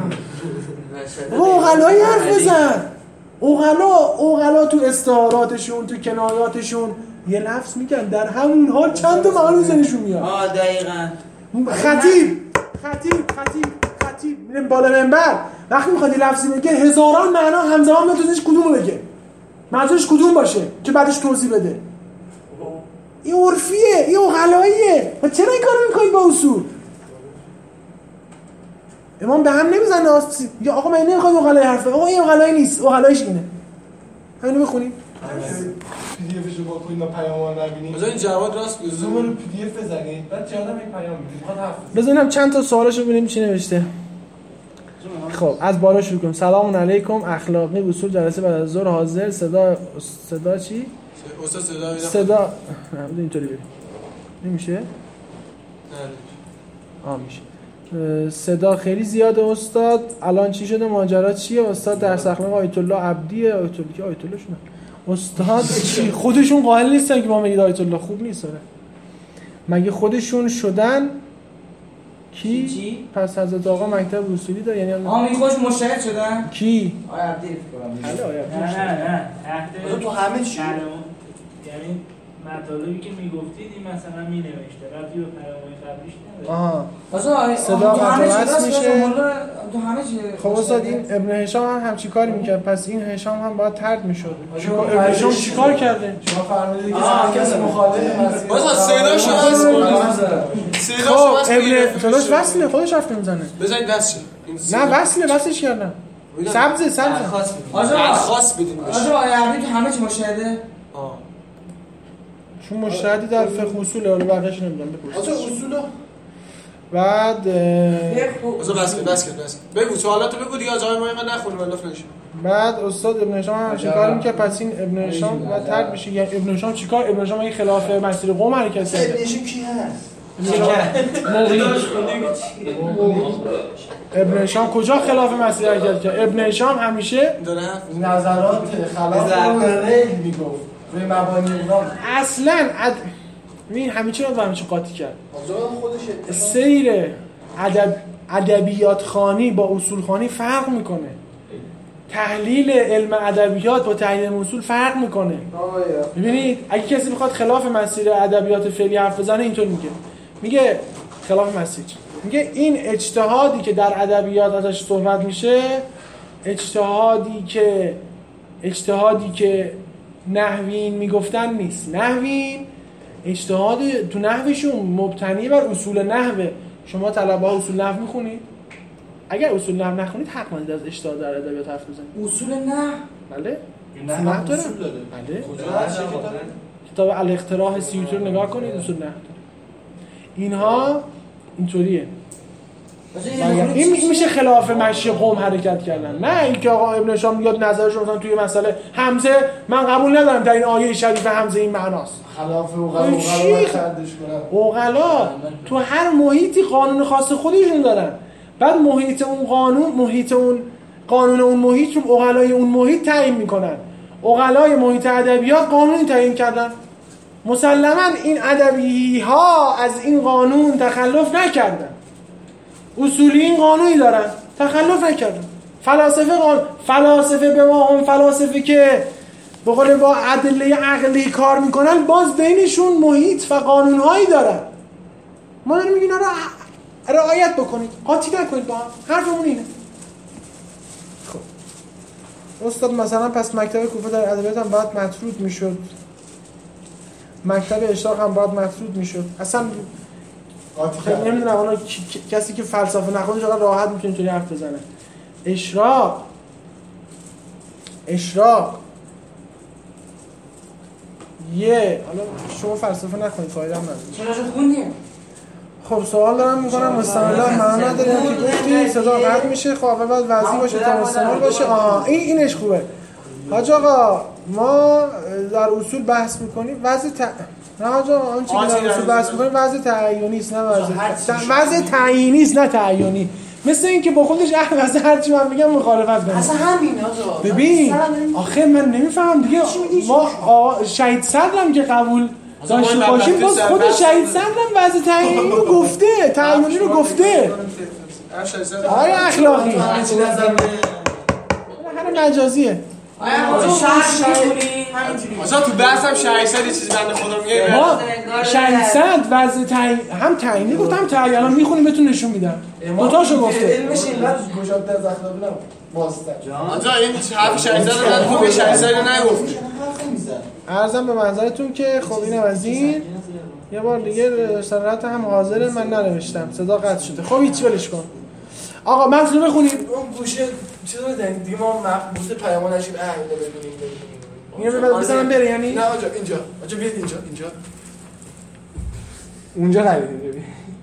اوغلایی حرف بزن. اوغلا اوغلا تو استعاراتشون تو کنایاتشون یه لفظ میگن در همون حال چند تا معنا زنشون میاد. آه دقیقاً. خطیب خطیب خطیب خطیب میریم بالا منبر وقتی میخواد یه لفظی بگه هزاران معنا همزمان میاد توش کدومو بگه. منظورش کدوم باشه که بعدش توضیح بده. این عرفیه، این اوغلاییه. و چرا این کارو میکنید با اصول؟ امام به هم نمیزنه آستی. یا آقا من نمیخواد اوغلایی حرفه. آقا این اوغلایی نیست، اوغلاییش اینه. همینو بخونیم. پی دی افشو با کنید ما پیامو نبینیم. مثلا این جواد راست میگه. زوم رو پی دی اف بزنید. بعد جوادم این پیام میده. میخواد حرف بزنه. بزنم چند تا سوالاشو ببینیم چی نوشته. خب از بالا شروع کنیم. سلام علیکم، اخلاقی اصول جلسه بعد از ظهر حاضر. صدا صدا چی؟ استاد صدا میاد. صدا اینطوری بریم. نمیشه؟ نه. آ میشه. صدا خیلی زیاده استاد. الان چی شده؟ ماجرا چیه؟ استاد درس اخلاق آیت الله عبدیه. آیت الله کی؟ آیت الله شونه. استاد چی؟ خودشون قائل نیستن که ما میگید آیت الله خوب نیست داره. مگه خودشون شدن کی؟ چی؟ پس حضرت آقا مکتب اصولی داره یعنی آ می خوش مشاهد شدن؟ کی؟ آیا عبدی فکر کنم. نه نه نه نه. تو همه چی؟ یعنی مطالبی که میگفتید این مثلا مینوشته ربطی به پیام‌های قبلیش نداره. آها. آقا صدا قطع میشه. تو همه چی. خب استاد این ابن هشام هم همچی کاری میکرد پس این هشام هم باید طرد میشد. ابن هشام چیکار کرده؟ شما فرمودید که هر کس مخالف مسیح واسه صداشو هست کنید. صداشو هست ابن صداش وصله خودش حرف نمیزنه. بزنید دستش. نه وصله وصلش کردم. سبزه سبزه. آقا خاص بدین بشه. آقا عربی تو همه چی مشاهده؟ آه. چون مشتهدی در فقه اصوله ولی بقیه‌اش نمیدونم بپرسید. آقا اصولو بعد بذار بس کن بس کن بس بگو سوالاتو بگو دیگه آقای ما اینقدر نخونیم الاف نشه. بعد استاد ابن هشام هم چیکار می‌کنه پس این ابن هشام بعد طرد میشه یعنی ابن هشام چیکار ابن هشام این خلاف مسیر قوم حرکت کرده. ابن هشام کی هست؟ ابن هشام کجا خلاف مسیر حرکت کرد؟ ابن هشام همیشه داره نظرات خلاف ریل میگفت. روی مبانی ایران اصلا اد... این همه چی رو با همیشه قاطی کرد. خودش سیر ادب ادبیات خوانی با اصول خوانی فرق میکنه. تحلیل علم ادبیات با تحلیل اصول فرق میکنه. ببینید اگه کسی بخواد خلاف مسیر ادبیات فعلی حرف بزنه اینطور میگه. میگه خلاف مسیر. میگه این اجتهادی که در ادبیات ازش صحبت میشه اجتهادی که اجتهادی که نحوین میگفتن نیست. نحوین اجتهاد تو نحوشون مبتنی بر اصول نحوه. شما طلبه ها اصول نحو میخونید؟ اگر اصول نحو نخونید حق ندید از اجتهاد در ادبیات حرف بزنید. اصول نحو بله؟ نحو نحو داره؟ اصول داره. بله. کجا؟ کتاب الاقتراح سیوطی رو نگاه کنید اصول نحو داره. اینها اینطوریه. این میشه خلاف مشی قوم حرکت کردن. نه اینکه آقا ابن هشام میاد نظرش رو مثلا توی مسئله حمزه من قبول ندارم در این آیه شریف حمزه این معناست. خلاف اوغلا کردش کنن. اوغلا تو هر محیطی قانون خاص خودشون دارن. بعد محیط اون قانون محیط اون قانون اون محیط رو اوغلای اون محیط تعیین میکنن. اوغلای محیط ادبیات قانونی تعیین کردن. مسلما این ادبی ها از این قانون تخلف نکردن، اصولیین قانونی دارن تخلف نکردن. فلاسفه قانون، فلاسفه به ما هم فلاسفه که به قول با ادله عقلی کار میکنن باز بینشون محیط و قانونهایی دارن. ما داریم میگیم اینا رو رعایت بکنید، قاطی نکنید با هم. حرفمون اینه. خب استاد مثلا پس مکتب کوفه در ادبیات هم باید مطرود میشد، مکتب اشراق هم باید مطرود میشد. اصلا خیلی نمیدونم اونا کسی که فلسفه نخونه چقدر راحت میتونه اینطوری حرف بزنه. اشراق اشراق یه حالا شما فلسفه نخونید فایده هم نداره. چرا خوندیم؟ خب سوال دارم میکنم مستملا معنا نداره که گفتی صدا قطع میشه، خب بعد وضعی باشه تا مستمر باشه. آها این اینش خوبه. حاج آقا ما در اصول بحث میکنیم وضع ت... نه حاج آقا اون چیزی که در اصول بحث میکنیم وضع تعیینی است، نه وضع وضع تعیینی است نه تعیینی. مثل این که با خودش وضع هر چی من میگم مخالفت کنه. اصلا همین آقا. ببین آخه من نمیفهمم دیگه. ما شهید صدرم که قبول داشته باشیم باز خود شهید صدرم وضع تعیینی رو گفته، تعیینی رو گفته. آیا اخلاقی هر مجازیه. آجا تو بحث هم شهید صد یه چیزی بنده خدا میگه. ما شهید صد وضع تعیین هم تعیینی گفت هم تعیین. الان میخونیم بهتون نشون میدم. دو تاشو گفته. علمش اینقدر گشاد در اخلاقی نبود. واسطه. آجا این حرف شهید صد رو خوب به شهید صد نگفت. عرضم به منظرتون که خب اینم از این. یه بار دیگه صراحت هم حاضره من ننوشتم. صدا قطع شده. خب هیچ ولش کن. آقا متن بخونید. اون گوشه چیزو بدین دیگه ما مقبوس پیامو نشیم اه اینو ببینیم ببینیم. اینو بزنم بره یعنی؟ نه آجا اینجا. آجا بیاد اینجا اینجا. اونجا نبینید ببین.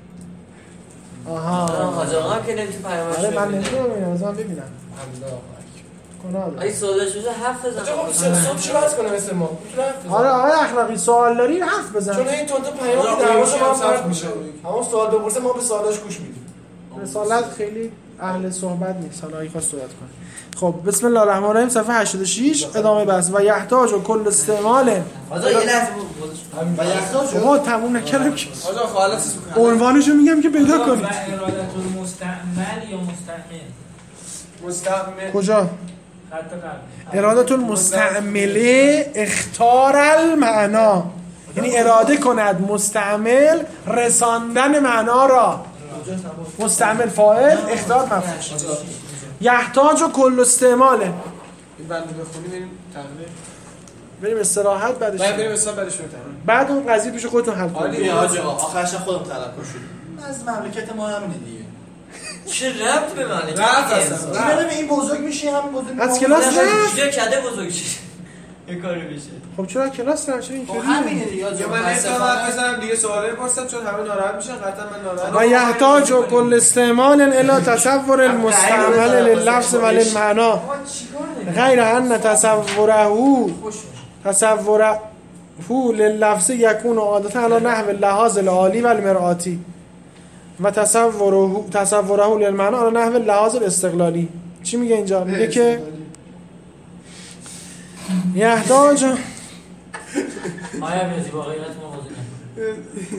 آها. حاج آقا که نمیتونی پیامش آره من نمیتونم اینو از من ببینم. الله کنال. ای سوالش شده حرف بزن. آجا خب صبح چی باز کنه مثل ما؟ آره آره اخلاقی سوال داری حرف بزن. چون این تونت پیام دروازه ما صرف میشه. همون سوال بپرسه ما به سوالاش گوش میدیم. رسالت خیلی اهل صحبت نیست، حالا اگه خواست صحبت کنه. خب بسم الله الرحمن الرحیم صفحه هشتاد و شش ادامه بحث. و یحتاج و کل استعمال آجا یه لحظه و یحتاج ما تموم نکردم که آجا خالص عنوانشو میگم که پیدا کنید. و ارادت المستعمل یا مستعمل مستعمل کجا؟ خط قبل ارادت المستعمله اختار المعنا، یعنی اراده کند مستعمل رساندن معنا را. مستعمل فاعل اختار مفعول. یحتاج و کل استعماله. این بنده بخونی بریم تقریبا بریم استراحت بعدش بعد بریم استراحت بعدش بریم. بعد اون قضیه پیش خودتون حل کنید. عالی حاج آقا آخرش خودم طلب شدیم. از مملکت ما همینه دیگه. چه ربط به مملکت؟ ربط هستم. دیدم این بزرگ میشه همین بزرگ. از کلاس رفت. چه کده بزرگ شه. یه کاری بشه. خب چرا کلاس رفت؟ چرا اینطوری؟ همینه دیگه. یا من نمیتونم حرف بزنم دیگه سوالی بپرسم چون همه ناراحت میشن. قطعا من ناراحت. و یحتاج و کل استعمال الی تصور المستعمل لللفظ و للمعنا غیر ان تصوره تصوره لللفظ یکون عادتا علی نحو اللحاظ العالی و المرآتی و تصوره تصوره للمعنا علی نحو اللحاظ الاستقلالی. چی میگه اینجا؟ میگه که یحتاج آیا بیازی با غیرت موازی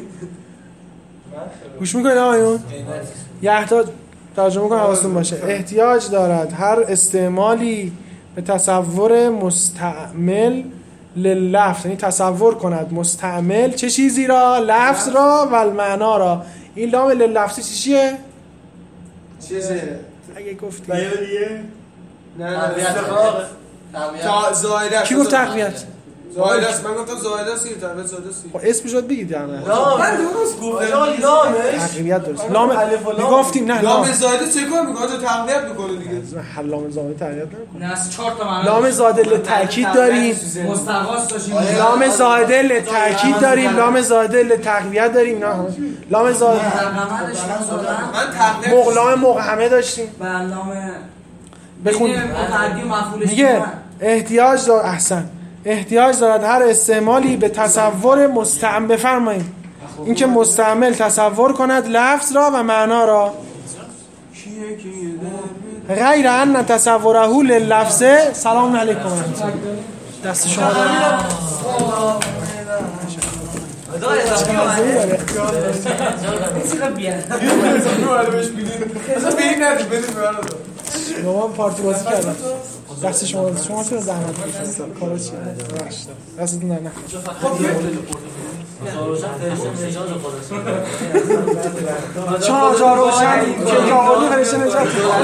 گوش میکنید آقایون؟ یحتاج ترجمه کنم حواستون باشه. احتیاج دارد هر استعمالی به تصور مستعمل لللفظ، یعنی تصور کند مستعمل چه چیزی را؟ لفظ را و المعنا را. این لام لللفظی چی چیه؟ چیزه؟ اگه گفتی دیگه نه نه استقراق تا زائده. کی گفت تقویت؟ زائده است. من گفتم زائده است. تقویت زائده است. خب اسمش رو بگید یعنی من درست گفتم لامش تقویت درست. لام میگفتیم نه لام لام زائده چه کار میکنه؟ آجا تقویت میکنه دیگه. هر لام زائده تقویت نمیکنه. نه از چهار تا معنا لام زائده لتاکید داریم، مستقاس داشتیم. لام زائده لتاکید داریم، لام زائده لتقویت داریم. نه لام زائده من تقویت مغلام مقهمه داشتیم. برنامه بخون. میگه احتیاج دار احسن احتیاج دارد هر استعمالی به تصور مستعمل. بفرمایید اینکه مستعمل تصور کند لفظ را و معنا را غیر ان تصوره لللفظ. سلام علیکم دست شما دارم. لازمی داره. چقدر بیاد بابا پارتی بازی کردم. دست شما شما چرا زحمت کشیدید؟ کارا چیه؟ ببخشید. دستتون در نکنه. چهار هزار روشن که جاهالی فرشته نجات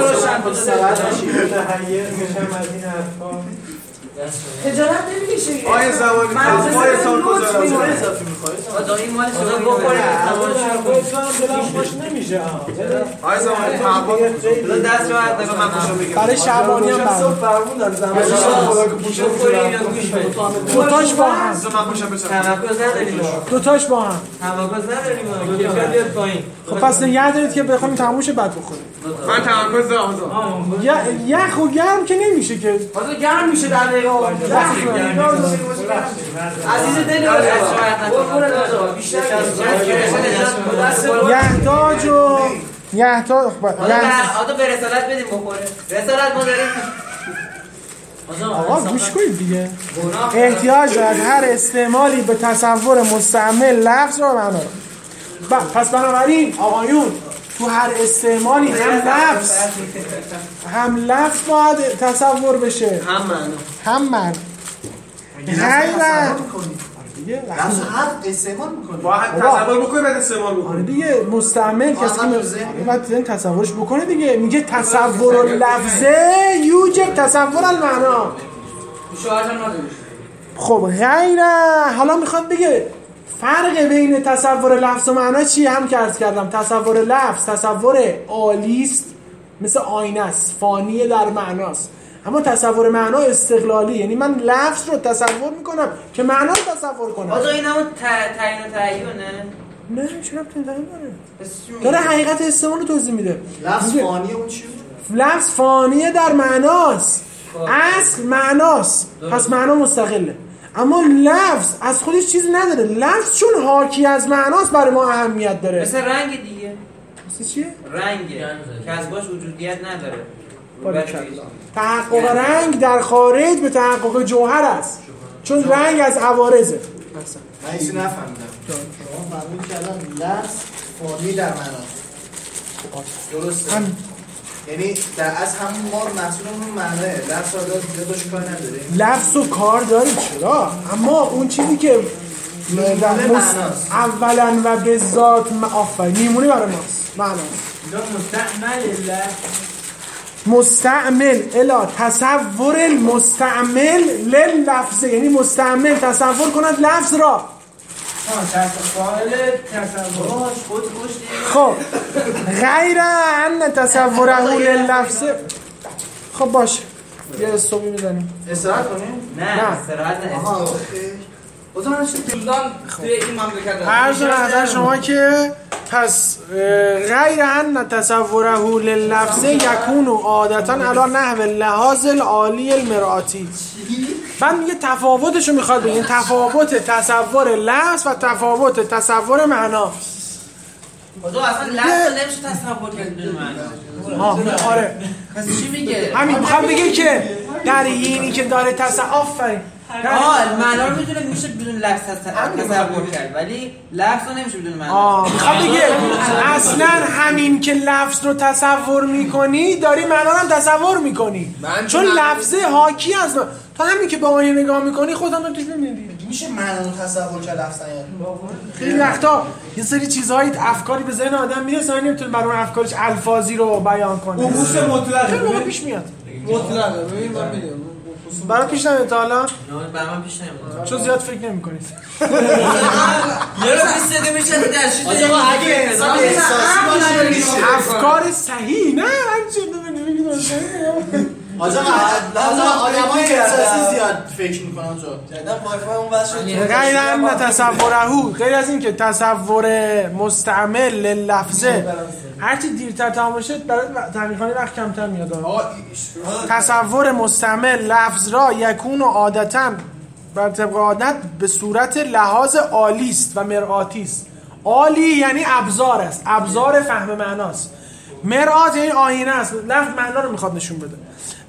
خجالت نمیشه. آیه زمانی آیه سال گذارم اضافی می‌خواید؟ آقا این مال شما بخورید. دلم خوش نمیشه. آیه زمانی تعبان دست رو حد نگاه من خوشم بگم. برای شعبانی هم برد. فرموندن زمان خدا که پوشه دوتاش با هم. من پوشم بچم. تمرکز نداریم. دوتاش با هم. تمرکز نداریم. کیفیت بیاد پایین. خب پس نگه دارید که بخوایم تمومش بعد بخوریم. من تمرکز دارم. یخ و گرم که نمیشه که. آقا گرم میشه در دقیقه. عزیز دل یحتاج و یحتاج آقا به رسالت بدیم بخوره. رسالت ما داریم. آقا گوش کنید دیگه. احتیاج دارد هر استعمالی به تصور مستعمل لفظ را معنا. پس بنابراین آقایون تو هر استعمالی هم لفظ هم لفظ باید تصور بشه هم معنا هم معنا. غیر دیگه لفظ هر استعمال می‌کنی. باید تصور بکنی بعد استعمال بکنی. دیگه مستعمل کسی که بعد ذهن تصورش بکنه دیگه. میگه تصور اللفظه یوجب تصور المعنا. شاهد هم نداره. خب غیر حالا میخواد بگه فرق بین تصور لفظ و معنا چیه؟ هم که عرض کردم تصور لفظ تصور عالی است، مثل آینه است، فانی در معناست. اما تصور معنا استقلالی، یعنی من لفظ رو تصور میکنم که معنا رو تصور کنم. آقا این همون تعیین و تعیینه؟ نه چرا تعیین داره؟ داره حقیقت استعمال رو توضیح میده. لفظ فانی اون چی؟ لفظ فانیه در معناست، اصل معناست، پس معنا مستقله. اما لفظ از خودش چیزی نداره. لفظ چون حاکی از معناست برای ما اهمیت داره. مثل رنگ دیگه. مثل چیه؟ رنگه که از باش وجودیت نداره. تحقق رنگ در خارج به تحقق جوهر است، چون رنگ از عوارضه. من ایسی نفهمیدم. شما فرمود کردن لفظ فانی در معناست. درسته. یعنی در از همون ما محصولمون معناه لفظ را داشت کار نداره. لفظ و کار داریم چرا؟ اما اون چیزی که اولا و به ذات آفرین میمونه برای ماست معناست. مستعمل مستعمل الا تصور المستعمل لللفظ، یعنی مستعمل تصور کند لفظ را. خب غیر ان تصوره لللفظ. خب باشه یه استوبی میزنیم. استراحت کنیم؟ نه استراحت نه. آها بازم سودان توی این مملکت عرض نظر شما که پس غیر ان تصوره لللفظ یکون عادتا علی نحو لحاظ العالی المرآتی. من میگه تفاوتشو میخواد بگه، تفاوت تصور لفظ و تفاوت تصور معنا. بازم اصلا لفظ نمیشه تصور کرد بدون معنا. ها آره پس چی میگه؟ همین میخوام بگه که در اینی که داره تصور آفرین آه معنا رو میدونه میشه بدون لفظ تصور کرد، ولی لفظ رو نمیشه بدون معنا. آه میخوام بگه اصلا همین که لفظ رو تصور میکنی داری معنا رو هم تصور میکنی، چون لفظه حاکی از من. تا همین که با آینه نگاه میکنی خودت هم توش میبینی. میشه معنا رو تصور کرد لفظا؟ خیلی وقتا یه سری چیزهایی افکاری به ذهن آدم میرسه ولی نمیتونه برای اون افکارش الفاظی رو بیان کنه. عبوس مطلق خیلی موقع پیش میاد. مطلقه. ببین من میگم برای پیش نمیاد تا حالا؟ نه برای من پیش نمیاد. چون زیاد فکر نمی‌کنید. یه رو بیست دقیقه میشه درشید. آقا اگه حساب احساسی باشه افکار صحیح نه همچین نمی‌گید. آجا آدمای احساسی زیاد فکر میکنن آجا. جدا وایفای اون واسه غیر ان تصورهو، غیر از این که تصور مستعمل للفظه هرچی دیرتر تمام بشه برای تحقیقانی وقت کمتر میاد. تصور مستعمل لفظ را یکون و عادتا بر طبق عادت به صورت لحاظ عالی است و مرآتی است. عالی یعنی ابزار است، ابزار فهم معناست. مرآت یعنی آینه است، لفظ معنا رو میخواد نشون بده.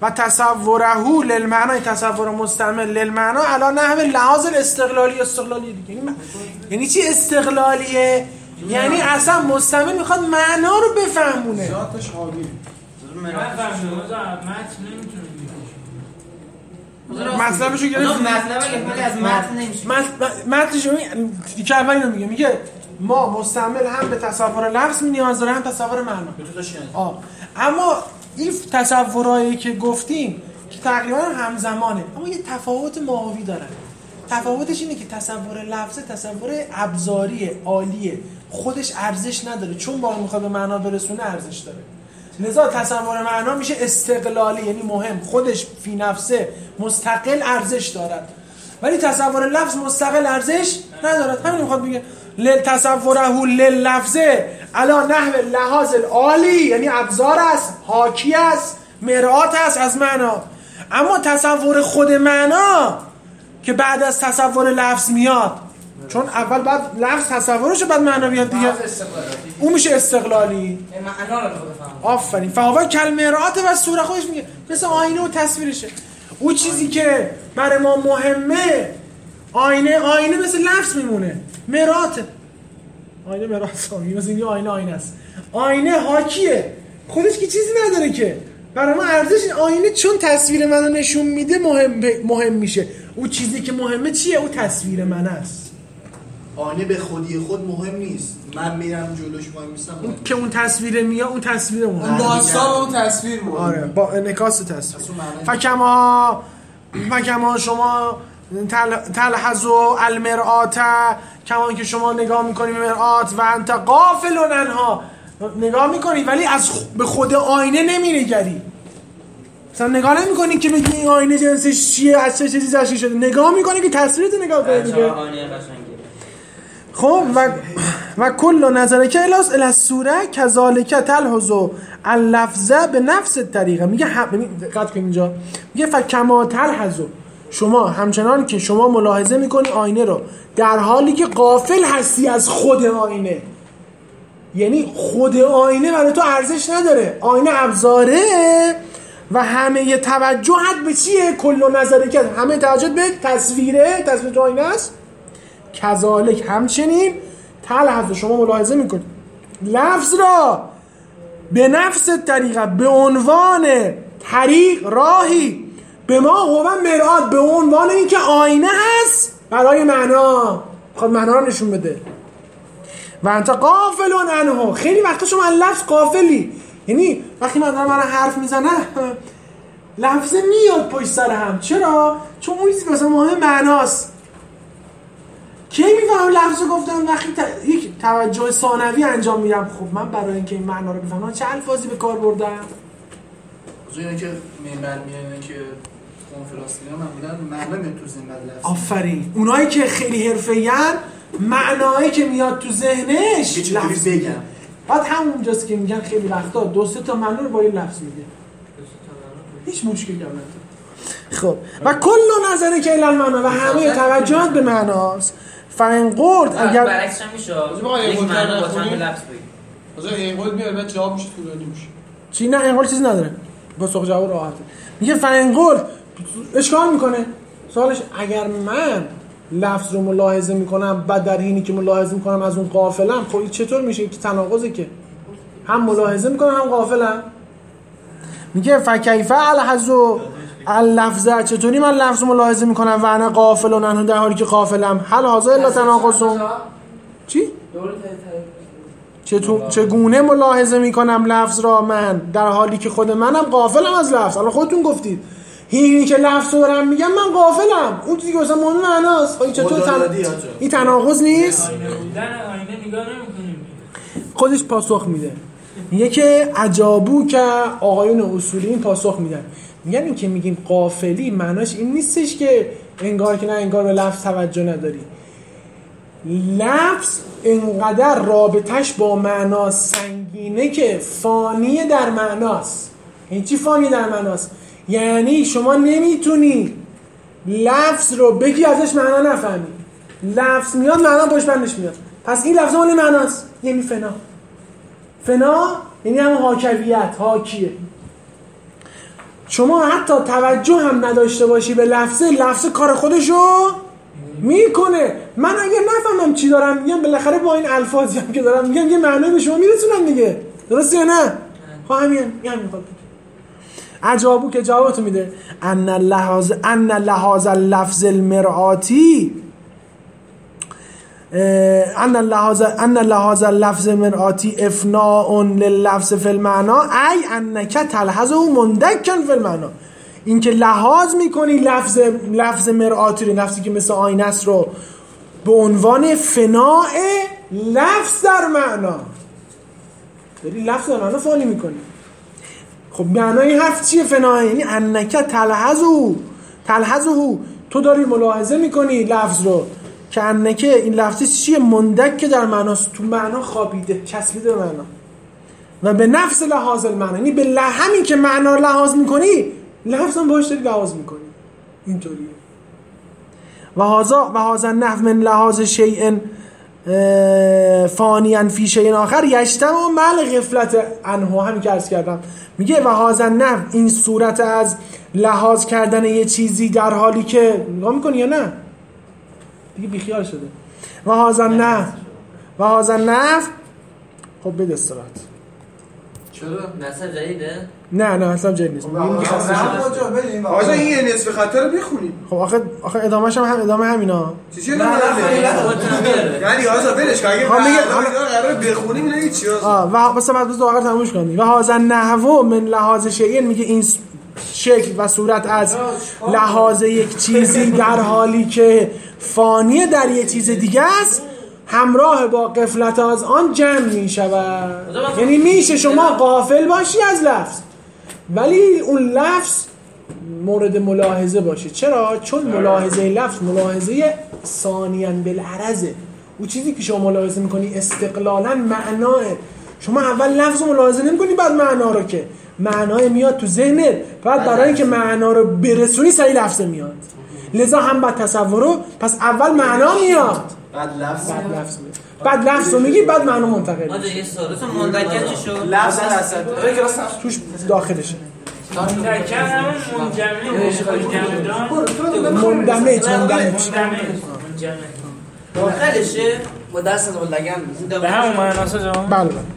و تصوره للمعنی تصور مستعمل للمعنی علا نحو لحاظ الاستقلالی استقلالی دیگه. یعنی, یعنی چی استقلالیه؟ یعنی اصلا مستعمل میخواد معنا رو بفهمونه. ذاتش عالیه. من فهمیدم متن نمیتونه مطلبشو گرفت. مطلب از متن نمیشه. متنشو که اول اینو میگه میگه ما مستعمل هم به تصور لفظ می نیاز داره هم تصور معنا. آه. اما این تصورایی که گفتیم که تقریبا همزمانه اما یه تفاوت ماهوی دارن. تفاوتش اینه که تصور لفظ تصور ابزاریه، عالیه، خودش ارزش نداره، چون با میخواد به معنا برسونه ارزش داره. لذا تصور معنا میشه استقلالی، یعنی مهم، خودش فی نفسه مستقل ارزش دارد، ولی تصور لفظ مستقل ارزش ندارد. همین میخواد بگه تصوره لللفظه علا نحو لحاظ العالی، یعنی ابزار است، حاکی است، مرآت است از معنا. اما تصور خود معنا که بعد از تصور لفظ میاد، چون اول بعد لفظ تصورش بعد معنا بیاد دیگه، اون میشه استقلالی. معنا رو بفهم. آفرین. فهو کلمرآت و سوره خودش میگه مثل آینه و تصویرشه. اون چیزی که برای ما مهمه آینه، آینه مثل لفظ میمونه، مرآت آینه مرآت میگه، مثل اینکه آینه آینه است. آینه حاکیه، خودش که چیزی نداره که برای ما ارزش. آینه چون تصویر منو نشون میده مهم مهم میشه. اون چیزی که مهمه چیه؟ اون تصویر من است. آینه به خودی خود مهم نیست، من میرم جلوش وای میستم که اون تصویر میاد، اون تصویر مهمه، اون داستان اون تصویر مهمه. آره، با انعکاس تصویر. فکما فکما شما تل تلحظ المرآت، کمان که شما نگاه میکنی به مرآت و انت غافل عنها، نگاه میکنی ولی از به خود آینه نمینگری. مثلا نگاه نمیکنی که بگی این آینه جنسش چیه، از چه چیزی تشکیل شده، نگاه میکنی که تصویرت نگاه کنی دیگه. خب و و کل نظر که الاس الی الصوره کذالک تلحظ اللفظه به نفس الطریقه. میگه ببین دقت کن اینجا، میگه فکما تلحظ، شما همچنان که شما ملاحظه میکنی آینه رو در حالی که غافل هستی از خود آینه، یعنی خود آینه برای تو ارزش نداره، آینه ابزاره و همه توجهت به چیه؟ کل نظر که همه توجهت به تصویره، تصویر آینه است. کذالک همچنین تلحظ، شما ملاحظه میکنید لفظ را به نفس طریقه، به عنوان طریق، راهی، به ما هو مرآت، به عنوان اینکه آینه هست برای معنا، خود معنا رو نشون بده. و انت غافل عنه، خیلی وقتا شما لفظ غافلی، یعنی وقتی من دارم حرف میزنه لفظ میاد پشت سر هم. چرا؟ چون اون چیزی که مثلا مهم معناست. کی میفهمم لفظو گفتم؟ وقتی ت... یک توجه ثانوی انجام میدم. خب من برای اینکه این معنا رو بفهمم چه الفاظی به کار بردم؟ اینه که منبر میانه که کنفرانسینا معمولا معنا میاد تو ذهن لفظ. آفرین. اونایی که خیلی حرفه‌این معنایی که میاد تو ذهنش یه چیزی بگم. بعد همونجاست که میگن خیلی وقتا دو سه تا معنا رو با این لفظ میگه. هیچ مشکلی هم نداره. خب و کل نظره که الی المعنا، و همه توجهات به معناست. فاین قرد اگر برعکسش هم میشه یک معنا با چند لفظ بگی. مثلا این قول میاد بعد جواب میشه طولانی میشه. چی؟ نه این قول چیزی نداره، پاسخ جواب راحته. میگه فاین قرد اشکال میکنه. سوالش اگر من لفظ رو ملاحظه میکنم بعد در حینی که ملاحظه میکنم از اون غافلم، خب این چطور میشه که تناقضه؟ که هم ملاحظه میکنم هم غافلم. میگه فکیف الحظ اللفظه، چطوری من لفظ رو ملاحظه میکنم و انا غافل عنه در حالی که غافلم؟ هل هذا الا تناقض؟ چی؟ چطور چگونه ملاحظه میکنم لفظ را من در حالی که خود منم غافلم از لفظ؟ الان خودتون گفتید اینی که لفظ رو دارم میگم من غافلم، اون چیزی که مثلا مهم معناست. خب چطور تن... این تناقض نیست؟ آینه نگاه نمی‌کنیم. خودش پاسخ میده، میگه که عجابو که آقایون اصولی پاسخ میدن، میگن این که میگیم غافلی معناش این نیستش که انگار که نه انگار به لفظ توجه نداری. لفظ انقدر رابطش با معنا سنگینه که فانی در معناست. این چی فانی در معناست؟ یعنی شما نمیتونی لفظ رو بگی ازش معنا نفهمی. لفظ میاد معنا پشت بندش میاد، پس این لفظ مال معناست. یعنی فنا. فنا یعنی همون حاکویت، حاکیه. شما حتی توجه هم نداشته باشی به لفظه، لفظه کار خودشو میکنه. من اگه نفهمم چی دارم میگم بالاخره با این الفاظی هم که دارم میگم یه معنی به شما میرسونم دیگه، درسته یا نه؟ خب همین همین خود عجابو که جوابتو میده ان لحاظ ان لحاظ اللفظ المرآتی ان لحاظ ان لحاظ اللفظ المرآتی افناء لللفظ فی المعنى ای انک تلحظه مندکا فی المعنى. این که لحاظ میکنی لفظ لفظ مرآتی رو، لفظی که مثل آینه است رو به عنوان فناء لفظ در معنا، داری لفظ در معنا فانی میکنی. خب معنای حرف چیه فناء؟ یعنی انک تلحظه تلحظه، تو داری ملاحظه میکنی لفظ رو که انک این لفظ چیه؟ مندک که در معناست، تو معنا خوابیده، چسبیده به معنا. و به نفس لحاظ المعنی، یعنی به همین که معنا رو لحاظ میکنی لفظ هم باش داری لحاظ میکنی. اینطوریه. و هذا و هذا النحو من لحاظ شیء فانیاً فی شیء آخر یجتمع مع غفلت عنه. همین که عرض کردم میگه و هذا النحو، این صورت از لحاظ کردن یه چیزی در حالی که نگاه میکنی یا نه دیگه بیخیال شده. و هذا النحو و هذا النحو خب بده استراحت. چرا؟ نصب جدیده؟ نه نه اصلا جدید نیست. میگیم که خسته شد. آقا این نصف خط رو بخونید. خب آخه آخه ادامه‌ش هم, هم ادامه همینا. چی ادامه؟ یعنی آزا ولش کن اگه قرار بخونیم اینا چی آزا؟ آه و مثلا بعد آخر تمومش کنیم. و هذا النحو من لحاظ شیء، میگه این شکل و صورت از لحاظ یک چیزی در حالی که فانیه در یک چیز دیگه است همراه با غفلت از آن جمع می شود. یعنی میشه شما غافل باشی از لفظ ولی اون لفظ مورد ملاحظه باشه. چرا؟ چون ملاحظه لفظ ملاحظه ثانیاً بالعرضه. اون چیزی که شما ملاحظه میکنی استقلالاً معناه. شما اول لفظ رو ملاحظه نمیکنی بعد معنا رو، که معنای میاد تو ذهنت، بعد برای اینکه معنا رو برسونی سری لفظ میاد. لذا هم بعد تصور رو، پس اول معنا میاد بعد لفظ بعد لفظ میاد، بعد لفظ رو میگی بعد معنا منتقل آجا یه سوال تو مندکر چی شد؟ لفظ هست توش داخلشه مندکر همون منجمه مندمج مندمج داخلشه با دست رو لگن به همون معناسه جواب. بله